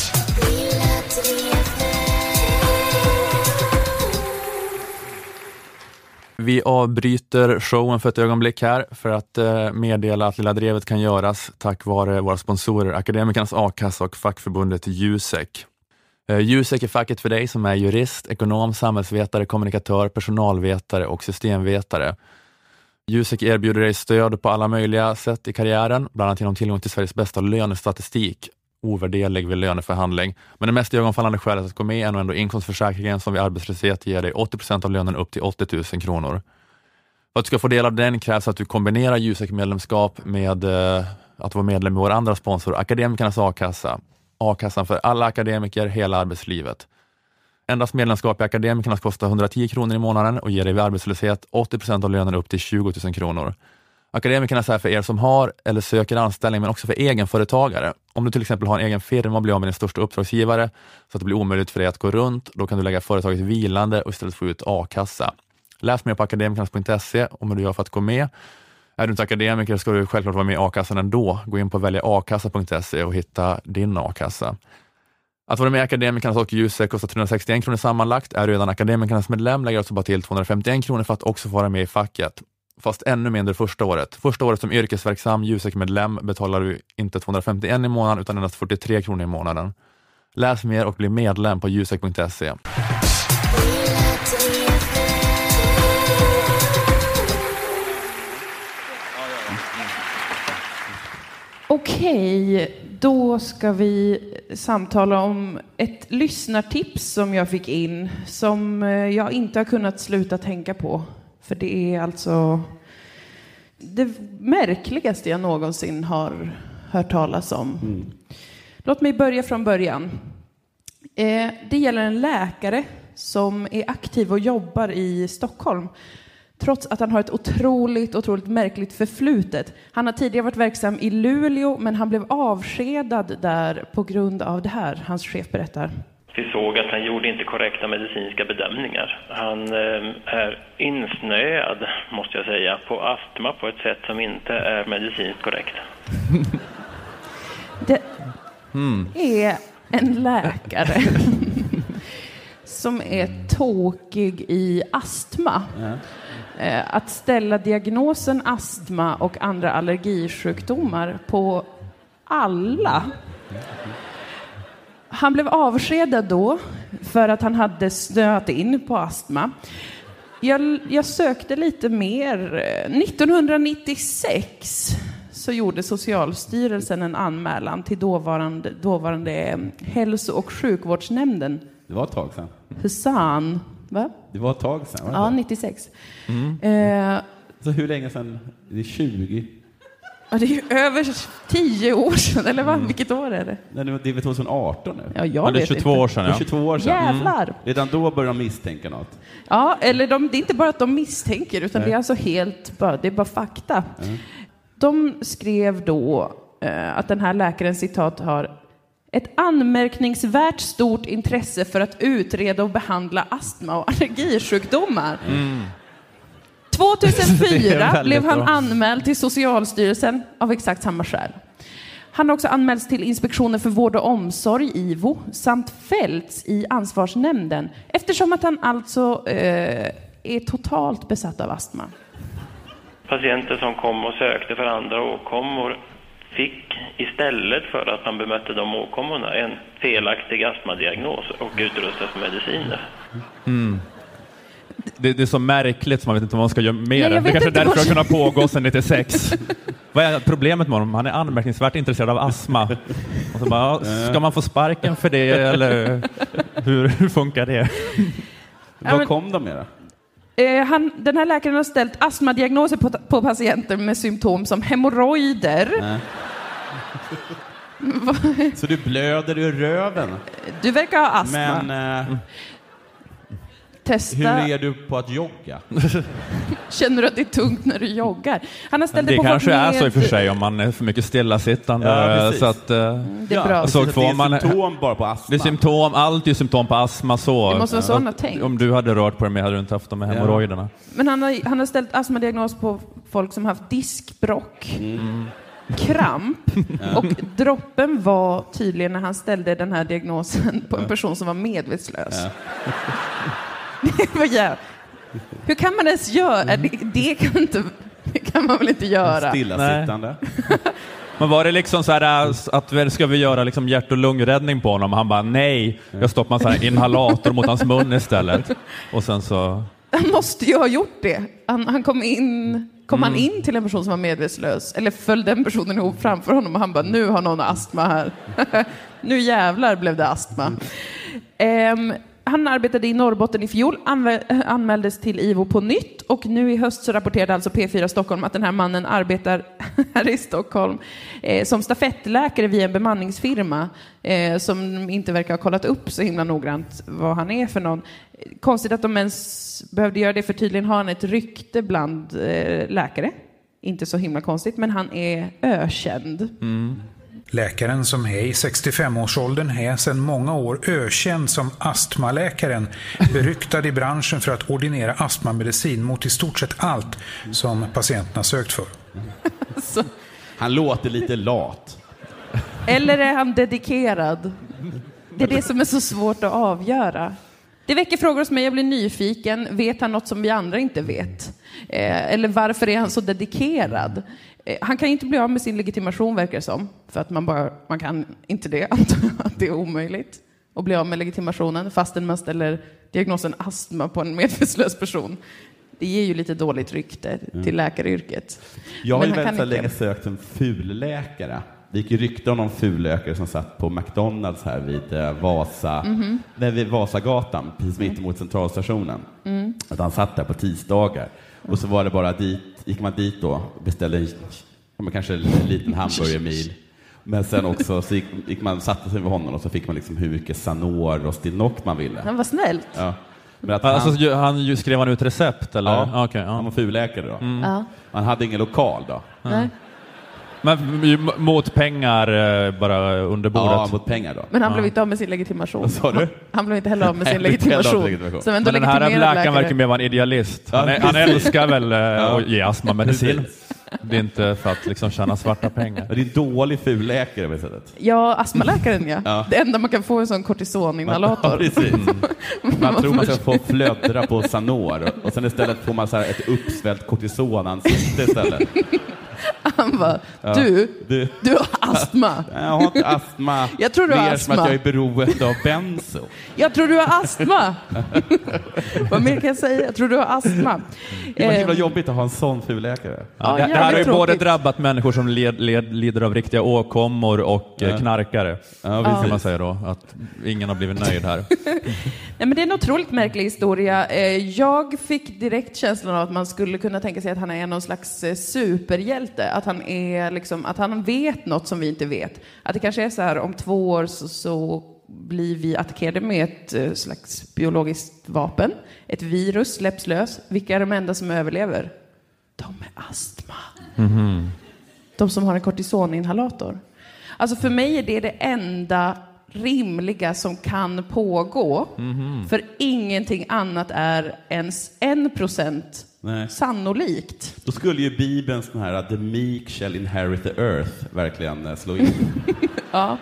Vi avbryter showen för ett ögonblick här för att meddela att Lilla Drevet kan göras tack vare våra sponsorer Akademikernas A-kassa och fackförbundet Jusek. Jusek är facket för dig som är jurist, ekonom, samhällsvetare, kommunikatör, personalvetare och systemvetare. Jusek erbjuder dig stöd på alla möjliga sätt i karriären, bland annat genom tillgång till Sveriges bästa lönestatistik, ovärderlig vid löneförhandling. Men det mest ögonfallande skälet att gå med är nog ändå inkomstförsäkringen som vid arbetslöshet ger dig 80% av lönen upp till 80 000 kronor. För att du ska få del av den krävs att du kombinerar Jusek-medlemskap med att vara medlem i vår andra sponsor, Akademikernas A-kassa. A-kassan för alla akademiker hela arbetslivet. Endast medlemskap i Akademikernas kostar 110 kronor i månaden och ger dig vid arbetslöshet 80% av lönen upp till 20 000 kronor. Akademikernas är för er som har eller söker anställning men också för egenföretagare. Om du till exempel har en egen firma och blir av med din största uppdragsgivare så att det blir omöjligt för dig att gå runt, då kan du lägga företaget vilande och istället få ut A-kassa. Läs mer på akademikernas.se om hur du gör för att gå med. Är du inte akademiker ska du självklart vara med i A-kassan ändå. Gå in på väljaakassa.se och hitta din A-kassa. Att vara med i Akademikernas och Jusek kostar 361 kronor sammanlagt. Är du redan Akademikernas medlem lägger alltså bara till 251 kronor för att också vara med i facket. Fast ännu mindre första året. Första året som yrkesverksam Jusek-medlem betalar du inte 251 i månaden utan endast 43 kronor i månaden. Läs mer och bli medlem på jusek.se. Okej, då ska vi samtala om ett lyssnartips som jag fick in som jag inte har kunnat sluta tänka på. För det är alltså det märkligaste jag någonsin har hört talas om. Låt mig börja från början. Det gäller en läkare som är aktiv och jobbar i Stockholm. trots att han har ett otroligt märkligt förflutet. Han har tidigare varit verksam i Luleå, men han blev avskedad där på grund av det här. Hans chef berättar. Vi såg att han gjorde inte korrekta medicinska bedömningar. Han är insnöad, måste jag säga, på astma på ett sätt som inte är medicinskt korrekt. Det är en läkare som är tokig i astma. Att ställa diagnosen astma och andra allergisjukdomar på alla. Han blev avskedad då för att han hade snöat in på astma. Jag sökte lite mer. 1996 så gjorde Socialstyrelsen en anmälan till dåvarande hälso- och sjukvårdsnämnden. Det var ett tag sedan. Husan. Va? Det var ett tag sedan. Ja, 96. Så hur länge sedan? Det är 20? Ja, det är ju över 10 år sedan, eller vad? Vilket år är det? Nej, det är väl 2018 nu? Ja, jag det är vet 22 inte. år sedan. Det är 22 år sedan. Jävlar! Redan då börjar de misstänka något. Ja, eller det är inte bara att de misstänker, utan det är alltså det är bara fakta. De skrev då att den här läkaren, citat, har ett anmärkningsvärt stort intresse för att utreda och behandla astma och allergisjukdomar. 2004 blev han anmäld till Socialstyrelsen av exakt samma skäl. Han har också anmälts till Inspektionen för vård och omsorg, IVO, samt fällts i ansvarsnämnden eftersom att han alltså är totalt besatt av astma. Patienter som kom och sökte för andra åkommor fick istället för att man bemötte de åkommorna en felaktig astmadiagnos och utrustas med mediciner. Det är så märkligt som man vet inte vad man ska göra med det. Det kanske är därför det har kunnat pågå sedan 96. Vad är problemet med honom? Han är anmärkningsvärt intresserad av astma. Och så bara, ska man få sparken för det? Eller hur funkar det? Vad kom de med då? Den här läkaren har ställt astmadiagnoser på patienter med symptom som hemorrojder. Så du blöder ur röven? Du verkar ha astma. Men testa. Hur är du på att jogga? Känner du att det är tungt när du joggar? Han har ställt det på kanske är så i och för sig om man är för mycket stillasittande. Ja, så att, det är bra. Så det är symptom bara på astma. Det är symptom, allt är symptom på astma. Så. Det måste vara så han har tänkt. Om du hade rört på det med hade du inte haft de här hemorrojderna. Men han har ställt astmadiagnos på folk som haft diskbråck. Kramp. Och droppen var tydligen när han ställde den här diagnosen på en person som var medvetslös. Hur kan man ens göra? Det kan man väl inte göra? Stillasittande. Men var det liksom så här att ska vi göra liksom hjärt- och lungräddning på honom? Han bara nej, jag stoppar en sån här inhalator mot hans mun istället. Och sen så... Han måste ju ha gjort det. Han kom han in till en person som var medvetslös? Eller föll den personen ihop framför honom och han bara, nu har någon astma här. Nu jävlar blev det astma. Han arbetade i Norrbotten i fjol, anmäldes till IVO på nytt och nu i höst så rapporterade alltså P4 Stockholm att den här mannen arbetar här i Stockholm som stafettläkare via en bemanningsfirma som inte verkar ha kollat upp så himla noggrant vad han är för någon. Konstigt att de ens behövde göra det, för tydligen har han ett rykte bland läkare. Inte så himla konstigt, men han är ökänd. Läkaren, som är i 65-årsåldern, är sedan många år ökänd som astmaläkaren, beryktad i branschen för att ordinera astmamedicin mot i stort sett allt som patienterna sökt för. Han låter lite lat. Eller är han dedikerad? Det är det som är så svårt att avgöra. Det väcker frågor hos mig, jag blir nyfiken. Vet han något som vi andra inte vet? Eller varför är han så dedikerad? Han kan inte bli av med sin legitimation, verkar det som. För att man kan inte det, att det är omöjligt att bli av med legitimationen fastän man ställer diagnosen astma på en medvetslös person. Det ger ju lite dåligt rykte till läkaryrket. Jag har ju väldigt länge sökt en fulläkare. Det gick ju rykte om någon fulläkare som satt på McDonalds här vid Vasagatan, precis mitt emot centralstationen. Att han satt där på tisdagar. Och så var det bara gick man dit då, beställde kanske en liten hamburgermil. Men sen också så gick man, satte sig vid honom och så fick man liksom hur mycket Sanor och Stilnock man ville. Han var snällt. Ja. Men att han skrev han ut recept eller? Ja, okay, ja. Han var fulläkare då. Ja. Han hade ingen lokal då. Nej. Men mot pengar bara under bordet? Ja, mot pengar då. Men han blev inte av med sin legitimation. Vad sa du? Han blev inte heller av med sin legitimation. Så men den här läkaren verkar mer vara en idealist. Han älskar väl att ge astmamedicin. Det är inte för att liksom tjäna svarta pengar. Det är en dålig fulläkare på sättet. Ja, astmaläkaren ja. Det enda man kan få är en sån kortisoninhalator. Ja, precis. Man tror man ska få flödra på Sanor och sen istället får man så här ett uppsvällt kortisonansikte istället. Han bara, du har astma. Jag har inte astma. Jag tror du har mer astma. som att jag är beroende av benzo. Jag tror du har astma. Vad mer kan jag säga? Jag tror du har astma. Det var himla jobbigt att ha en sån fulläkare. Ja, det här har ju både drabbat människor som lider av riktiga åkommor och knarkare. Ja, kan man säga då. Att ingen har blivit nöjd här. Nej, men det är en otroligt märklig historia. Jag fick direkt känslan av att man skulle kunna tänka sig att han är någon slags superhjälte. Att han är liksom, att han vet något som vi inte vet. Att det kanske är så här, om 2 år så blir vi attackerade med ett slags biologiskt vapen. Ett virus släpps lös. Vilka är de enda som överlever? De med astma. Mm-hmm. De som har en kortisoninhalator. Alltså för mig är det enda rimliga som kan pågå. Mm-hmm. För ingenting annat är ens 1% sannolikt. Då skulle ju Bibeln sån här the meek shall inherit the earth verkligen slå in. Ja.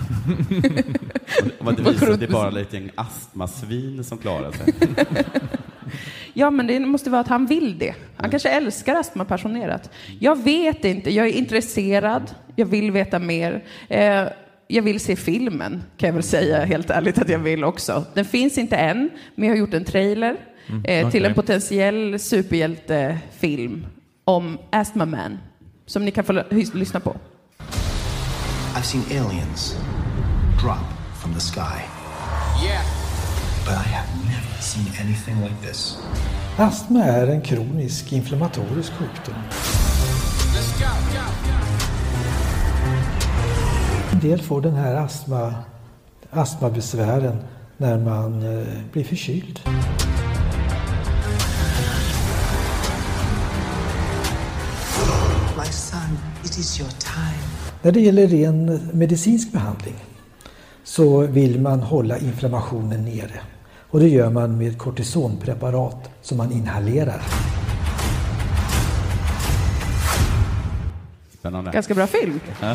Om det visar att det är bara lite astmasvin som klarar sig. Ja, men det måste vara att han vill det. Han kanske älskar astma passionerat. Jag vet inte. Jag är intresserad. Jag vill veta mer. Jag vill se filmen, kan jag väl säga helt ärligt att jag vill också. Den finns inte än, men jag har gjort en trailer till en potentiell superhjältefilm om Asthma Man, som ni kan få lyssna på. I've seen aliens drop from the sky. Yeah. But I have never seen anything like this. Astma är en kronisk inflammatorisk sjukdom. Let's go. En del får den här astmabesvären när man blir förkyld. My son, it is your time. När det gäller ren medicinsk behandling så vill man hålla inflammationen nere. Och det gör man med kortisonpreparat som man inhalerar. Spännande. Ganska bra film. Ja.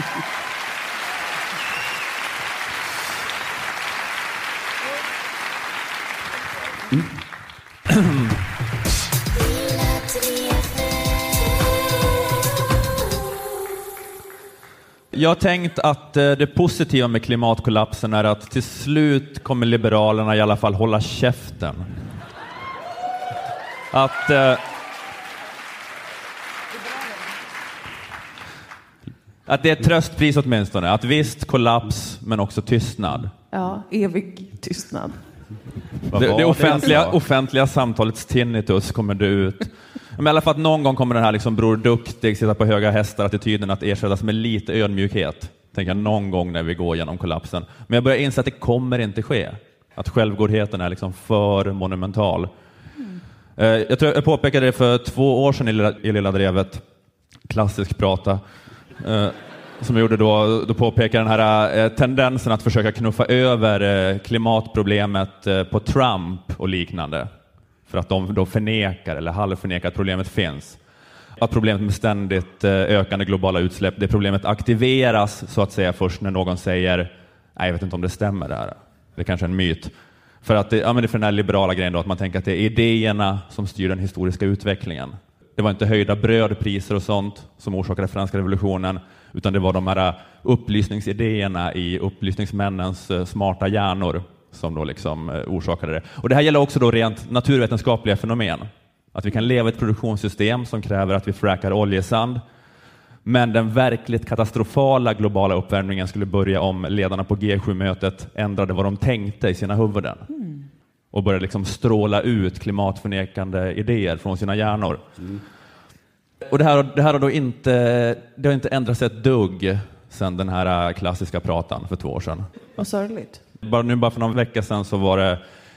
Jag har tänkt att det positiva med klimatkollapsen är att till slut kommer liberalerna i alla fall hålla käften. Att det är ett tröstpris åtminstone. Att visst kollaps, men också tystnad. Ja, evig tystnad. Det offentliga samtalets tinnitus kommer det ut. Men i alla fall att någon gång kommer den här liksom Bror Duktig sitta på höga hästar attityden att ersättas med lite ödmjukhet. Tänker jag någon gång när vi går genom kollapsen. Men jag börjar inse att det kommer inte ske. Att självgodheten är liksom för monumental. Jag tror jag påpekade det för 2 år sedan i Lilla Drevet. Klassisk prata. Som jag gjorde då påpekar den här tendensen att försöka knuffa över klimatproblemet på Trump och liknande. För att de då förnekar eller halvförnekar att problemet finns. Att problemet med ständigt ökande globala utsläpp, det problemet aktiveras så att säga först när någon säger nej, jag vet inte om det stämmer det här. Det är kanske en myt. För att det är för den här liberala grejen då, att man tänker att det är idéerna som styr den historiska utvecklingen. Det var inte höjda brödpriser och sånt som orsakade franska revolutionen, utan det var de här upplysningsidéerna i upplysningsmännens smarta hjärnor som då liksom orsakade det. Och det här gäller också då rent naturvetenskapliga fenomen. Att vi kan leva i ett produktionssystem som kräver att vi frackar oljesand. Men den verkligt katastrofala globala uppvärmningen skulle börja om ledarna på G7-mötet ändrade vad de tänkte i sina huvuden. Och började liksom stråla ut klimatförnekande idéer från sina hjärnor. Och det här har då inte ändrat sig ett dugg sedan den här klassiska pratan för 2 år sedan. Vad sorgligt. Bara för någon vecka sedan så var det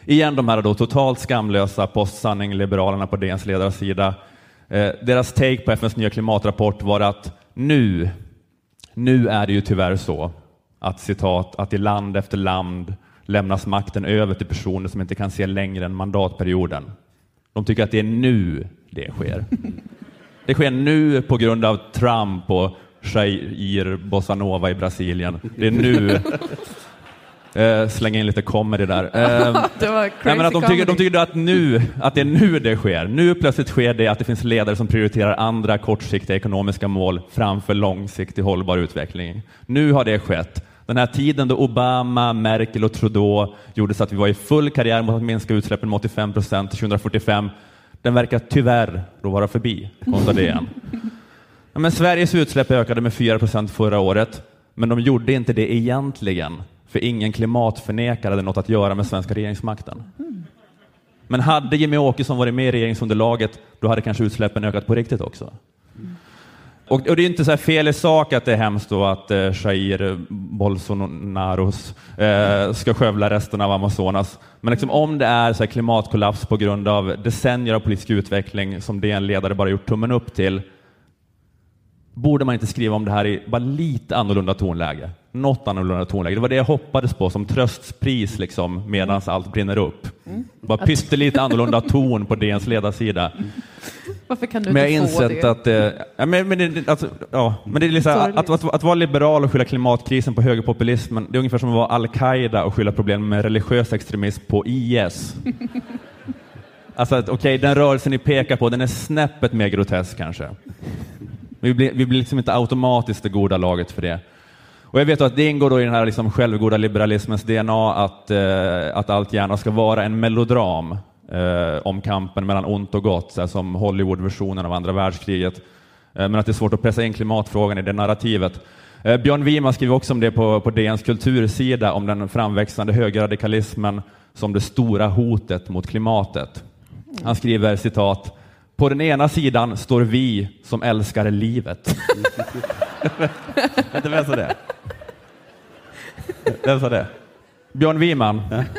Igen de här då totalt skamlösa postsanning-liberalerna på DNs ledarsida. Deras take på FNs nya klimatrapport var att nu är det ju tyvärr så att citat att i land efter land lämnas makten över till personer som inte kan se längre än mandatperioden. De tycker att det är nu det sker. Det sker nu på grund av Trump och Jair Bolsonaro i Brasilien. Det är nu. Slänga in lite comedy där. Det var crazy men att de tycker att det är nu det sker. Nu plötsligt sker det att det finns ledare som prioriterar andra kortsiktiga ekonomiska mål framför långsiktig hållbar utveckling. Nu har det skett. Den här tiden då Obama, Merkel och Trudeau gjorde så att vi var i full karriär mot att minska utsläppen med 85% till 2045, den verkar tyvärr då vara förbi. Konsta det igen. Men Sveriges utsläpp ökade med 4% förra året, men de gjorde inte det egentligen. För ingen klimatförnekare hade något att göra med svenska regeringsmakten. Men hade Jimmy Åkesson varit med i regeringsunderlaget, då hade kanske utsläppen ökat på riktigt också. Och det är inte så här fel i sak att det är hemskt då att Jair Bolsonaro ska skövla resten av Amazonas. Men liksom om det är så här klimatkollaps på grund av decennier av politisk utveckling som DN-ledare bara gjort tummen upp till, borde man inte skriva om det här i bara lite annorlunda tonläge. Något annorlunda tonläge. Det var det jag hoppades på som tröstspris liksom, medan allt brinner upp. Bara pyttelite annorlunda ton på DNs ledarsida. Varför kan du men inte få det? Men det är liksom att vara liberal och skylla klimatkrisen på högerpopulismen, det är ungefär som att vara Al-Qaida och skylla problem med religiös extremism på IS. Alltså okej, den rörelsen ni pekar på, den är snäppet mer grotesk kanske. Vi blir liksom inte automatiskt det goda laget för det. Och jag vet att det ingår då i den här liksom självgoda liberalismens DNA att allt gärna ska vara en melodram om kampen mellan ont och gott, så här som Hollywood-versionen av andra världskriget. Men att det är svårt att pressa in klimatfrågan i det narrativet. Björn Wiman skriver också om det på DNs kultursida, om den framväxande högerradikalismen som det stora hotet mot klimatet. Han skriver citat: på den ena sidan står vi som älskar livet. Vem sa det? Vem sa det? Björn Wiman.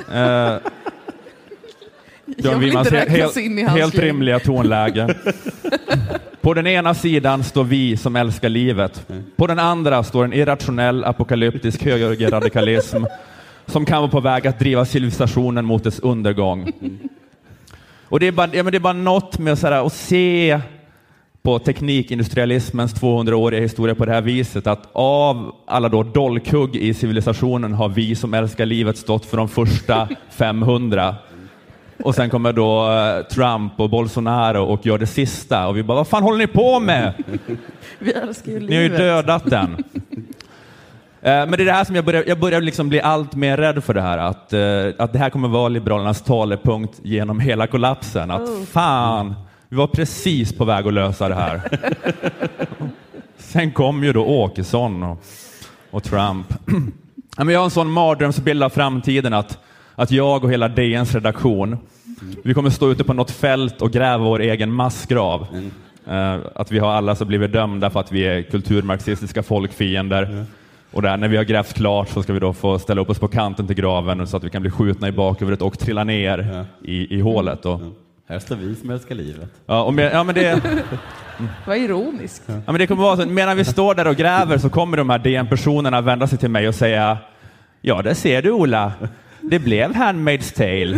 Björn Wimans helt rimliga tonläge. På den ena sidan står vi som älskar livet. På den andra står en irrationell apokalyptisk högerradikalism som kan vara på väg att driva civilisationen mot dess undergång. Och det är bara något med att se på teknikindustrialismens 200-åriga historia på det här viset, att av alla då dolkhugg i civilisationen har vi som älskar livet stått för de första 500. Och sen kommer då Trump och Bolsonaro och gör det sista. Och vi bara, vad fan håller ni på med? Vi älskar ju livet. Ni har ju dödat den. Men det är det här som jag börjar liksom bli allt mer rädd för det här. Att det här kommer vara liberalernas talepunkt genom hela kollapsen. Att fan, vi var precis på väg att lösa det här. Sen kom ju då Åkesson och Trump. Men jag har en sån mardrömsbild av framtiden att jag och hela DNs redaktion, vi kommer stå ute på något fält och gräva vår egen massgrav. Att vi har alla så blivit dömda för att vi är kulturmarxistiska folkfiender. Och där när vi har grävt klart så ska vi då få ställa upp oss på kanten till graven så att vi kan bli skjutna i bakhuvudet och trilla ner i hålet. Och här står vi som älskar livet. Men det... Vad ironiskt. Ja, men det kommer vara så, medan vi står där och gräver så kommer de här DN-personerna vända sig till mig och säga: ja, det ser du, Ola. Det blev Handmaid's Tale.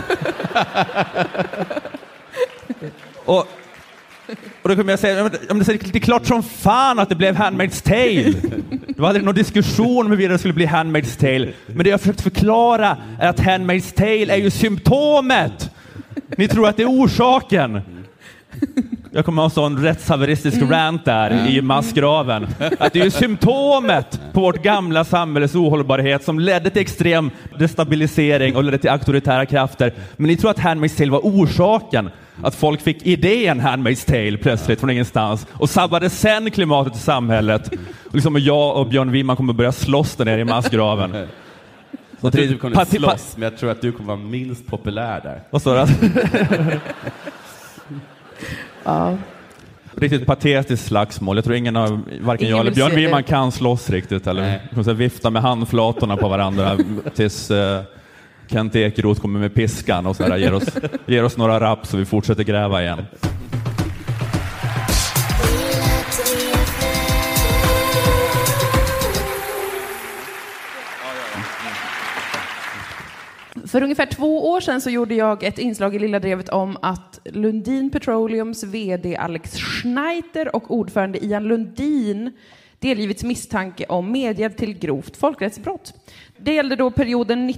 och då kommer jag säga, det är klart som fan att det blev Handmaid's Tale. Det var aldrig någon diskussion med hur det skulle bli Handmaid's Tale. Men det jag försökt förklara är att Handmaid's Tale är ju symptomet. Ni tror att det är orsaken. Jag kommer ha en sån rättshaveristisk rant där i massgraven. Att det är ju symptomet på vårt gamla samhälles ohållbarhet som ledde till extrem destabilisering och ledde till auktoritära krafter. Men ni tror att Handmaid's Tale var orsaken. Att folk fick idén Handmaid's Tale plötsligt från ingenstans och sabbade sen klimatet i samhället. Och liksom jag och Björn Wiman kommer börja slåss där nere i massgraven. Jag tror du kommer slåss, men jag tror att du kommer vara minst populär där. Vad står det? Ja. Riktigt patetiskt slagsmål. Jag tror varken jag eller Björn Wiman kan slås riktigt. Eller vifta med handflatorna på varandra tills Kent Ekeroth kommer med piskan och så här, ger oss några rapp så vi fortsätter gräva igen. För ungefär 2 år sedan så gjorde jag ett inslag i Lilla Drevet om att Lundin Petroleums vd Alex Schneider och ordförande Ian Lundin delgivits misstanke om medhjälp till grovt folkrättsbrott. Det gällde då perioden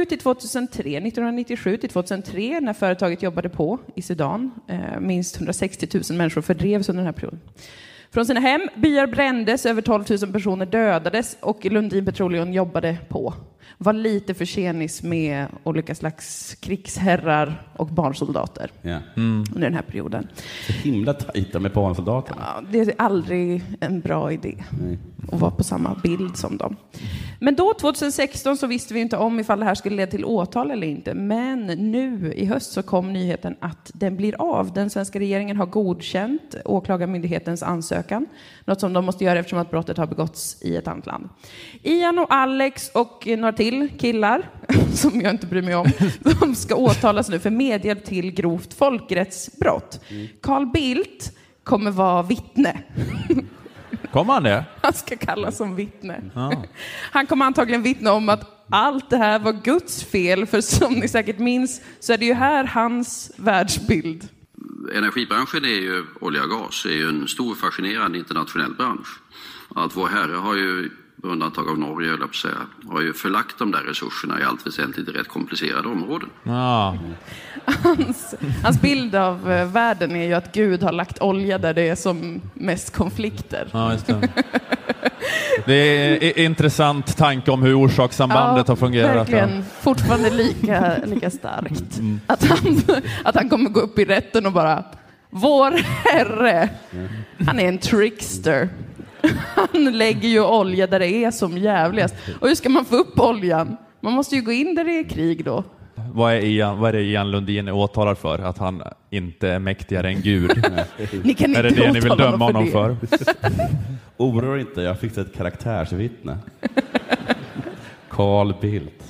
1997 till 2003 när företaget jobbade på i Sudan. Minst 160 000 människor fördrevs under den här perioden. Från sina hem, byar brändes, över 12 000 personer dödades och Lundin Petroleum jobbade på. Var lite försenis med olika slags krigsherrar och barnsoldater under den här perioden. Så himla tajta med barnsoldaterna. Ja, det är aldrig en bra idé att vara på samma bild som dem. Men då 2016 så visste vi inte om ifall det här skulle leda till åtal eller inte. Men nu i höst så kom nyheten att den blir av. Den svenska regeringen har godkänt åklagarmyndighetens ansökan. Något som de måste göra eftersom att brottet har begåtts i ett annat land. Ian och Alex och några till killar som jag inte bryr mig om, de ska åtalas nu för medhjälp till grovt folkrättsbrott. Carl Bildt kommer vara vittne. Kommer han det? Han ska kallas som vittne. Han kommer antagligen vittna om att allt det här var Guds fel, för som ni säkert minns så är det ju här hans världsbild. Energibranschen är ju, olja och gas, är ju en stor fascinerande internationell bransch. Att vår herre har ju, undantag av Norge, har ju förlagt de där resurserna i allt väsentligt i rätt komplicerade områden. Hans bild av världen är ju att Gud har lagt olja där det är som mest konflikter. Ja, just det. Det är en intressant tanke om hur orsakssambandet har fungerat. Verkligen, fortfarande lika starkt. Att han kommer gå upp i rätten och bara, vår herre, han är en trickster. Han lägger ju olja där det är som jävligast. Och hur ska man få upp oljan? Man måste ju gå in där det är krig då. Vad är det Ian Lundin är åtalad för? Att han inte är mäktigare än Gud? Ni kan inte är det ni vill döma honom för? Oroa inte, jag fick ett karaktärsvittne. Carl Bildt.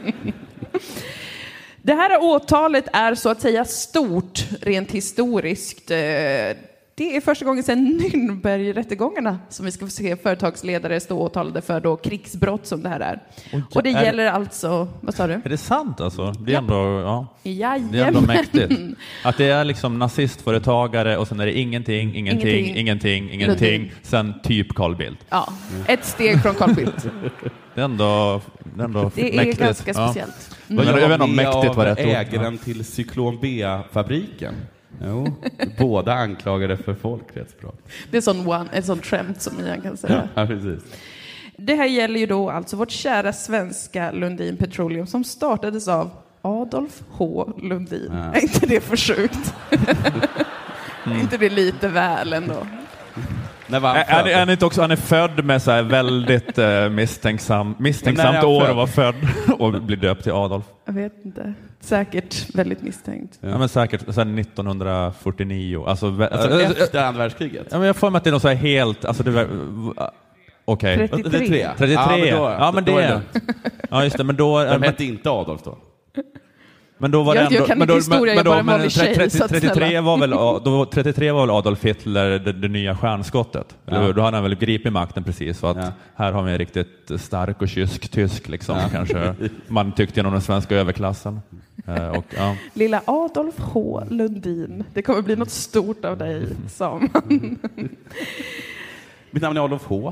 Det här åtalet är så att säga stort rent historiskt. Det är första gången sedan Nürnbergrättegångarna som vi ska få se företagsledare stå åtalade för då krigsbrott som det här är. Och det gäller alltså, vad sa du? Är det sant alltså? Det är ändå, det är ändå Jajamän. mäktigt. Att det är liksom nazistföretagare och sen är det ingenting. Sen typ Carl Bildt. Ja, ett steg från Carl Bildt. Det är ändå det mäktigt. är ganska speciellt. Jag vet inte om mäktigt var rätt ord. Ägaren till Cyklon B-fabriken. Jo, båda anklagade för folkrättsbrott. Det är ett sånt skämt som Ian kan säga. Ja, precis. Det här gäller ju då alltså vårt kära svenska Lundin Petroleum som startades av Adolf H. Lundin. Ja. Är inte det för sjukt? Är inte det lite väl ändå? Är inte också, han är född med så här väldigt misstänksamt år och var född och blir döpt till Adolf. Jag vet inte. Säkert väldigt misstänkt. Ja, men säkert sen 1949. Alltså efter andra världskriget. Ja, men jag får mig att det är något så här helt, alltså det okej. 33. Ja, men det är. Ja, just det, men då de hette inte Adolf då. Men då var det ändå, jag kan inte historia, jag bara en vanlig tjej. 33 var väl Adolf Hitler det nya stjärnskottet. Eller då hade han väl gripit makten precis. Så att här har vi en riktigt stark och kysk tysk liksom. Kanske man tyckte inom den svenska överklassen. Lilla Adolf H. Lundin. Det kommer bli något stort av dig, sa man. Mitt namn är Adolf H.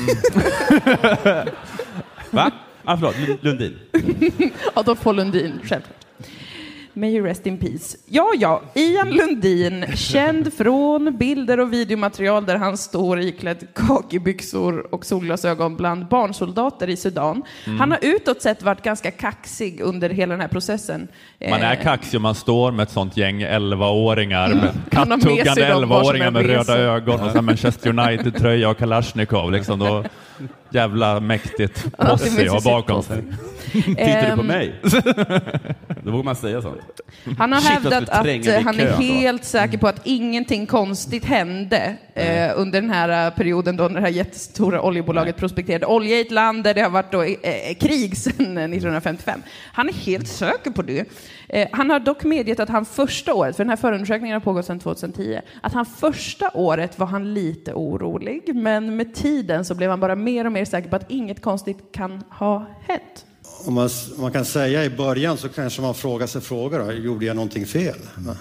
Va? Förlåt, Lundin. Adolf H. Lundin, självklart. May you rest in peace. Ja, Ian Lundin, känd från bilder och videomaterial där han står iklädd kakibyxor och solglasögon bland barnsoldater i Sudan. Han har utåt sett varit ganska kaxig under hela den här processen. Man är kaxig om man står med ett sånt gäng 11-åringar, kattuggande 11-åringar med röda ögon och så Manchester United-tröja och Kalashnikov. Liksom då jävla mäktigt posse och bakom sig. Tittar du på mig? Då vågar man säga sånt. Han har hävdat att han är helt säker på att ingenting konstigt hände under den här perioden då när det här jättestora oljebolaget prospekterade olja i ett land där det har varit då, krig sedan 1955. Han är helt säker på det. Han har dock medgett att han första året, för den här förundersökningen har pågått sedan 2010, att han första året var han lite orolig, men med tiden så blev han bara mer och mer säker på att inget konstigt kan ha hänt. Om man kan säga i början så kanske man frågar sig frågor. Gjorde jag någonting fel?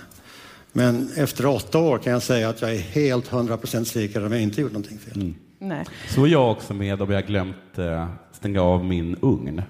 Men efter 8 år kan jag säga att jag är helt 100% säker att jag inte gjort någonting fel. Nej. Så är jag också med om jag glömt stänga av min ugn.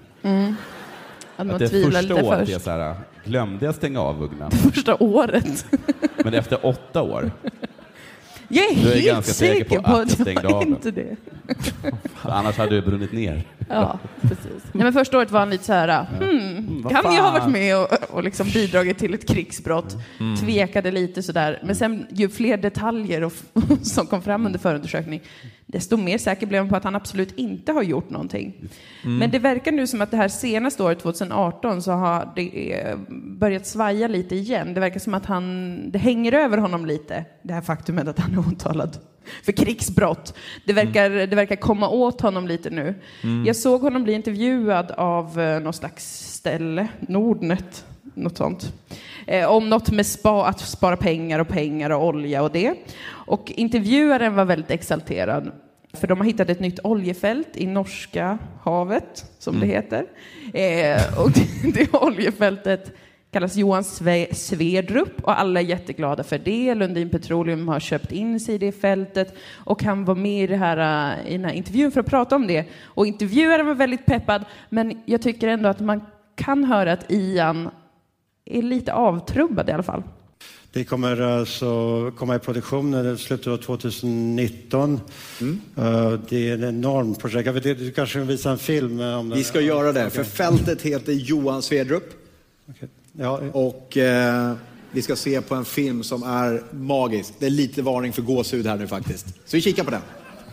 Att det första året är så här, glömde jag stänga av ugnen? Första året. Men efter 8 år. Jag är helt ganska säker på att jag stängde av inte det. Annars hade det brunnit ner. Ja, precis. Nej, men första året var han lite så här, kan jag ha varit med och liksom bidragit till ett krigsbrott? Tvekade lite sådär. Men sen ju fler detaljer som kom fram under förundersökning, desto mer säker blev han på att han absolut inte har gjort någonting. Men det verkar nu som att det här senaste året, 2018, så har det börjat svaja lite igen. Det verkar som att det hänger över honom lite, det här faktumet att han är åtalad för krigsbrott. Det verkar komma åt honom lite nu. Jag såg honom bli intervjuad av någon slags ställe, Nordnet, något sånt. Om något med att spara pengar och olja och det. Och intervjuaren var väldigt exalterad. För de har hittat ett nytt oljefält i Norska havet, som det heter. Och det oljefältet kallas Johan Sverdrup och alla är jätteglada för det. Lundin Petroleum har köpt in sig i det fältet och han var med i den här intervjun för att prata om det. Och intervjuaren var väldigt peppad, men jag tycker ändå att man kan höra att Ian är lite avtrubbad i alla fall. Det kommer alltså komma i produktion i slutet av 2019. Det är ett enormt projekt. Jag vet inte, du kanske visar en film om det. Vi ska göra det, för fältet heter Johan Sverdrup. Okay. Ja. Och vi ska se på en film som är magisk. Det är lite varning för gåshud här nu faktiskt. Så vi kikar på den.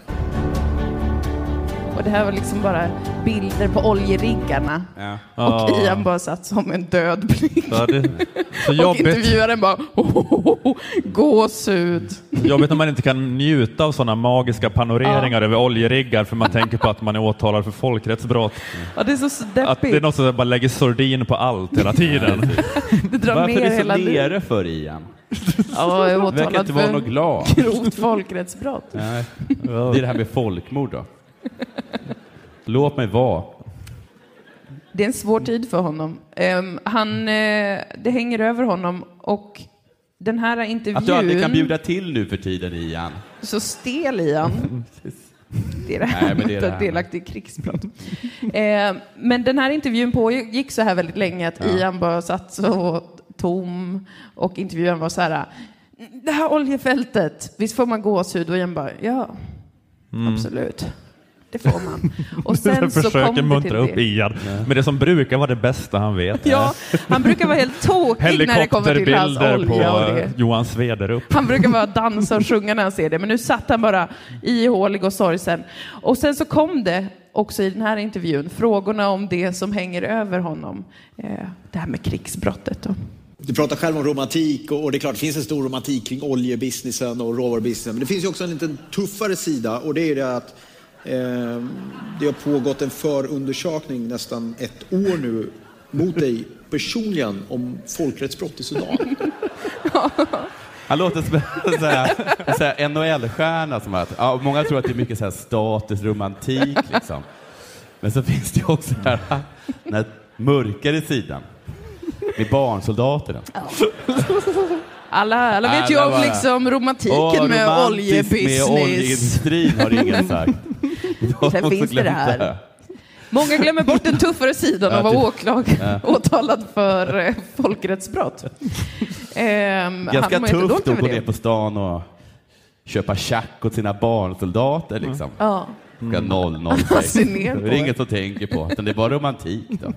Och det här var liksom bara bilder på oljeriggarna. Ja. Och Ian bara satt som en död blick. Ja, det så och intervjuaren bara gåshud. Jobbigt när man inte kan njuta av sådana magiska panoreringar över oljeriggar för man tänker på att man är åtalad för folkrättsbrott. Ja, det är så deppigt. Att det är något som bara lägger sordin på allt hela tiden. Det drar varför ner är det så hela nere för Ian? Ja, jag verkar inte vara något glad. Grovt folkrättsbrott. Nej. Det är det här med folkmord då. Låt mig vara. Det är en svår tid för honom. Det hänger över honom och den här intervjun... Att du aldrig kan bjuda till nu för tiden, Ian. Så stel Ian. Det är det här med att delaktig i krigsbrott. Men den här intervjun pågick så här väldigt länge att Ian bara satt så tom och intervjuaren var så här: det här oljefältet, visst får man gåshud? Och Ian bara, ja, absolut. Det får man. Och sen så försöker muntra upp Ian. Men det som brukar vara det bästa han vet. Ja, han brukar vara helt tokig när det kommer till hans olja och det. Johan Sverdrup. Han brukar bara dansa och sjunga när han ser det. Men nu satt han bara ihålig och sorgsen. Och sen så kom det också i den här intervjun frågorna om det som hänger över honom. Det här med krigsbrottet då. Du pratar själv om romantik och det är klart det finns en stor romantik kring oljebusinessen och råvarubusinessen. Men det finns ju också en liten tuffare sida och det är det att det har pågått en förundersökning nästan 1 år nu mot dig personligen om folkrättsbrott i Sudan. Han låter som en NHL-stjärna som att många tror att det är mycket så här status, romantik liksom. Men så finns det också här den här mörkare sidan med barnsoldaterna. Alla vet ju om liksom romantiken med oljebusiness. Med oljeindustrin har ingen sagt. Sen finns det här. Många glömmer bort den tuffare sidan av att vara åtalad för folkrättsbrott. Ganska tufft att gå ner på stan och köpa tjack åt sina barnsoldater liksom. Ja. 006. Det är inget att tänka på. Det är bara romantik då.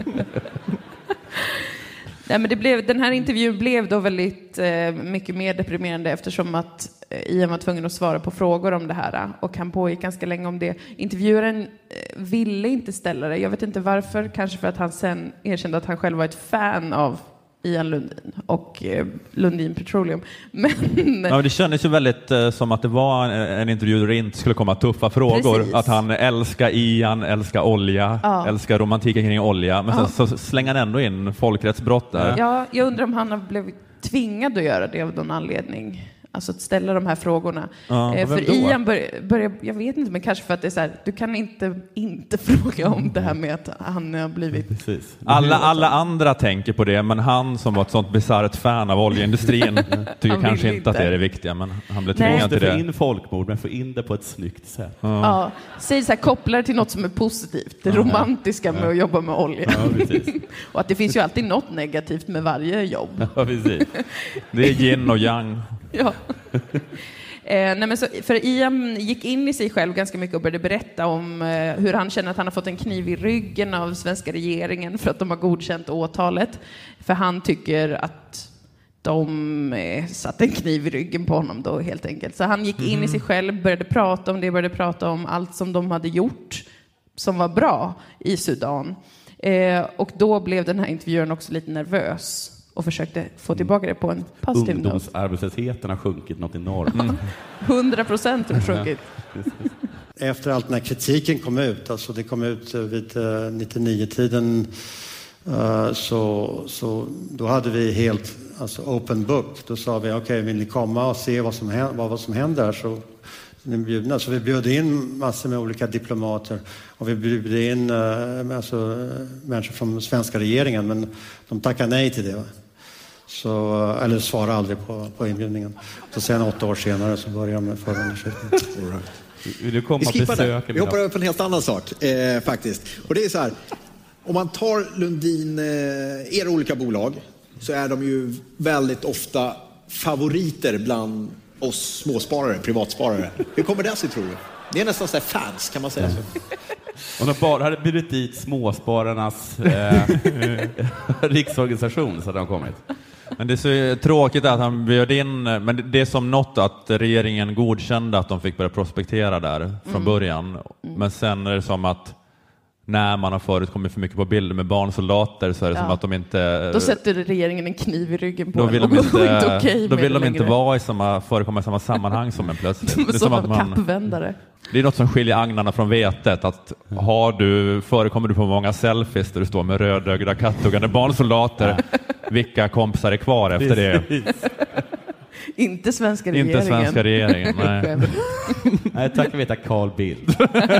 Nej, men den här intervjun blev då väldigt mycket mer deprimerande eftersom att Ian var tvungen att svara på frågor om det här och han pågick ganska länge om det. Intervjuaren ville inte ställa det. Jag vet inte varför, kanske för att han sen erkände att han själv var ett fan av Ian Lundin och Lundin Petroleum. Men det kändes ju väldigt som att det var en intervju där det inte skulle komma tuffa frågor. Precis. Att han älskar Ian, älskar olja, älskar romantiken kring olja. Men sen så slänger han ändå in folkrättsbrott där. Ja, jag undrar om han har blivit tvingad att göra det av någon anledning. Alltså att ställa de här frågorna. För Ian börjar, jag vet inte, men kanske för att det är så här, du kan inte fråga om det här med att han har blivit... Precis. Alla andra tänker på det, men han som var ett sånt bisarrt fan av oljeindustrin tycker kanske inte att det är det viktiga, men han blev tvingad till det. Få in folkmord, men få in det på ett snyggt sätt. Ja, säg så här, kopplar till något som är positivt. Det romantiska med att jobba med olja. Och att det finns ju alltid något negativt med varje jobb. Ja, precis. Det är yin och yang. Ja. Nej, men så, för Ian gick in i sig själv ganska mycket och började berätta om hur han känner att han har fått en kniv i ryggen av svenska regeringen för att de har godkänt åtalet. För han tycker att de satte en kniv i ryggen på honom då, helt enkelt. Så han gick in i sig själv, började prata om allt som de hade gjort som var bra i Sudan. Och då blev den här intervjuaren också lite nervös och försökte få tillbaka det på en positiv not. Ungdomsarbetslösheten har sjunkit något enormt. 100% har sjunkit. Efter allt när kritiken kom ut, alltså det kom ut vid 99-tiden, så då hade vi helt open book. Då sa vi, okej, vill ni komma och se vad som händer? Så vi bjöd in massor med olika diplomater och vi bjöd in människor från svenska regeringen, men de tackade nej till det. Eller svarade aldrig på inbjudningen. Så sen 8 år senare så började de med förundersökningen. Vill du komma vi hoppar över på en helt annan sak faktiskt. Och det är så här, om man tar Lundin, era olika bolag, så är de ju väldigt ofta favoriter bland oss småsparare, privatsparare. Hur kommer det sig, tror du? Det är nästan så här fans, kan man säga så. Om de bara hade bjudit dit småspararnas riksorganisation så hade de kommit. Men det är så tråkigt att han bjöd in, men det är som något att regeringen godkände att de fick börja prospektera där från början. Men sen är det som att när man har förut kommit för mycket på bilder med barnsoldater så är det som att de inte... Då sätter regeringen en kniv i ryggen på då vill de vill de inte vara förekomma i samma sammanhang som en plötsligt. Det är som att kappvändare. Det är något som skiljer agnarna från vetet. Att förekommer du på många selfies där du står med rödögda kattuggande barnsoldater, vilka kompisar är kvar efter det? Inte svenska regeringen. Inte svenska regeringen, nej. Nej, tack för veta Carl Bildt.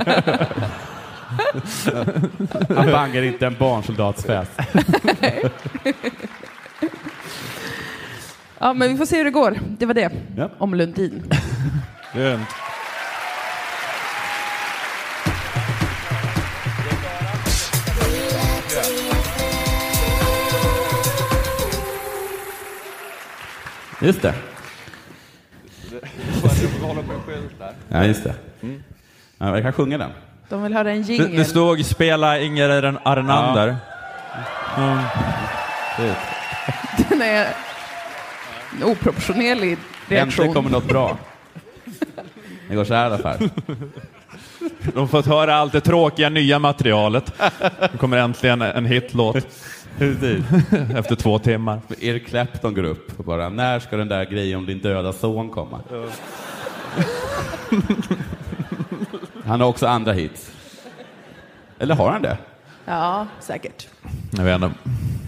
Han bangar inte en barnsoldatsfest. Ja, men vi får se hur det går. Det var det om Lundin. Grönt. Just det. Ja, just det. Ja, jag kan sjunga den. De vill höra en jingle. Det stod spela Inger Arnander. Den är en oproportionerlig reaktion. Äntligen kommer något bra. Det går så här i alla fall. De har fått höra allt det tråkiga nya materialet. Det kommer äntligen en hitlåt. Efter 2 timmar. Eric Clapton går upp och bara, när ska den där grejen om din döda son komma? Han har också andra hits. Eller har han det? Ja, säkert. Jag vet inte.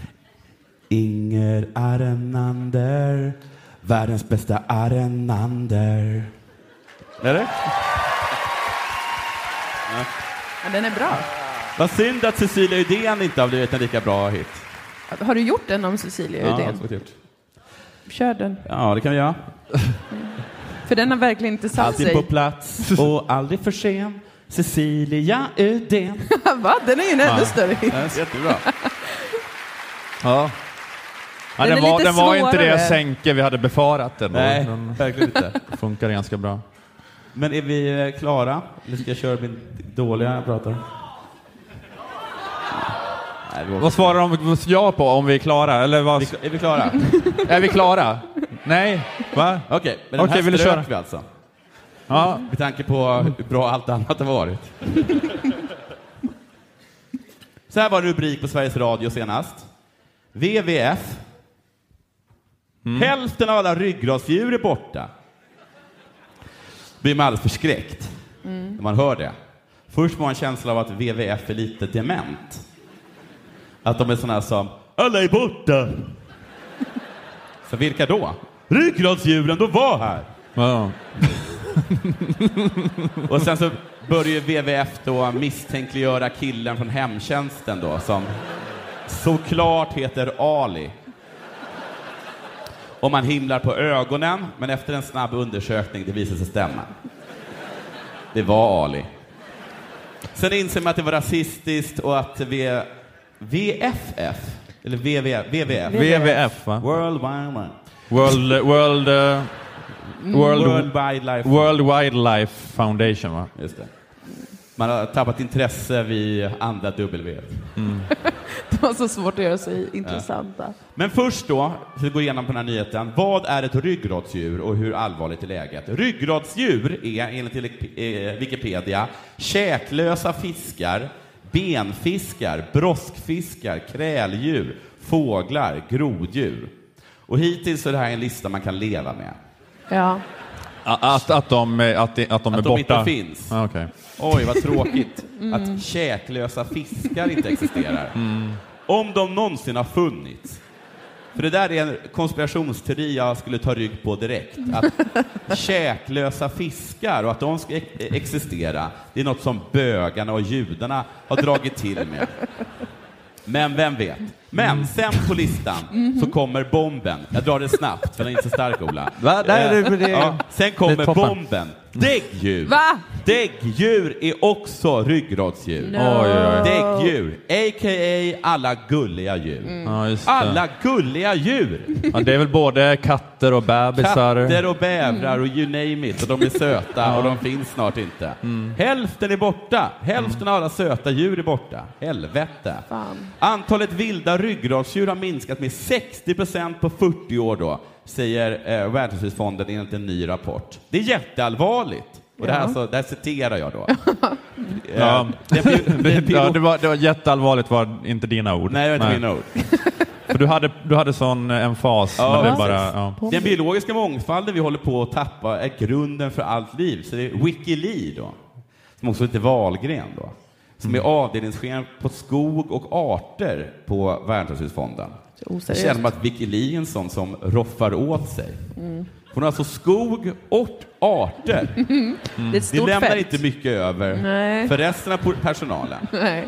Inger Arnander, världens bästa Arnander. Är det? Ja. Men den är bra. Vad synd att Cecilia Uddén inte har blivit en lika bra hit. Har du gjort den om Cecilia Uddén? Ja, kör den. Ja, det kan vi göra. För den har verkligen inte satt alltid sig. Alltid på plats och aldrig för sen. Cecilia Uddén. Va? Den är ju en ännu större hit. Den är jättebra. Ja. Den var inte det sänke vi hade befarat. Nej, verkligen inte. Det funkar ganska bra. Men är vi klara? Eller ska jag köra min dåliga jag pratar? Nej, vad svarar de ja på om vi är klara? Eller vad? Är vi klara? Är vi klara? Nej, va? Okej, men den här vill du köra? vi alltså. Ja. Med tanke på hur bra allt annat har varit. Så här var en rubrik på Sveriges Radio senast. WWF Hälften av alla ryggradsdjur är borta. Blir man alldeles förskräckt när man hör det. Först får man en känsla av att WWF är lite dement. Att de är såna här som, alla är borta. Så vilka då? Ryggradsdjuren, de var här. Ja. Och sen så börjar ju WWF då misstänkliggöra killen från hemtjänsten då, som såklart heter Ali. Och man himlar på ögonen, men efter en snabb undersökning det visar sig stämma. Det var Ali. Sen inser man att det var rasistiskt och att VFF eller WWF va? World Wildlife Foundation, va? Just det. Man har tappat intresse vid andra W. Det var så svårt att göra sig intressanta. Ja. Men först då, för att gå igenom på den här nyheten. Vad är ett ryggradsdjur och hur allvarligt är läget? Ryggradsdjur är enligt Wikipedia käklösa fiskar, benfiskar, broskfiskar, kräldjur, fåglar, groddjur. Och hittills är det här en lista man kan leva med. Ja. Att de är borta? Inte finns. Okay. Oj, vad tråkigt att käklösa fiskar inte existerar. Om de någonsin har funnits. För det där är en konspirationsteori jag skulle ta rygg på direkt. Att käklösa fiskar och att de ska existera, det är något som bögarna och judarna har dragit till med. Men vem vet? Men sen på listan så kommer bomben. Jag drar det snabbt för den är inte så stark, Ola. Sen kommer bomben. Däggdjur. Va? Däggdjur är också ryggradsdjur. No. Däggdjur, a.k.a. alla gulliga djur. Alla gulliga djur. Ja, det är väl både katter och bebisar. Katter och bävrar och you name it. Och de är söta och de finns snart inte. Hälften är borta. Hälften av alla söta djur är borta. Helvete. Fan. Antalet vilda ryggradsdjur har minskat med 60% på 40 år då, säger Världshälsofonden enligt en ny rapport. Det är jätteallvarligt. Och det här citerar jag då. Det var jätteallvarligt, var inte dina ord. Nej, det var inte mina ord. För du hade sån emfas. Ja, men det bara, Den biologiska mångfalden vi håller på att tappa är grunden för allt liv. Så det är Wikileaf då, som också heter Wahlgren då, som är avdelningschef på skog och arter på Världshälsofonden. Det känner man att Wikileaf är en sån som roffar åt sig. Hon har alltså skog och arter. Det är ett stort lämnar fält. inte mycket över för resten av personalen. Nej.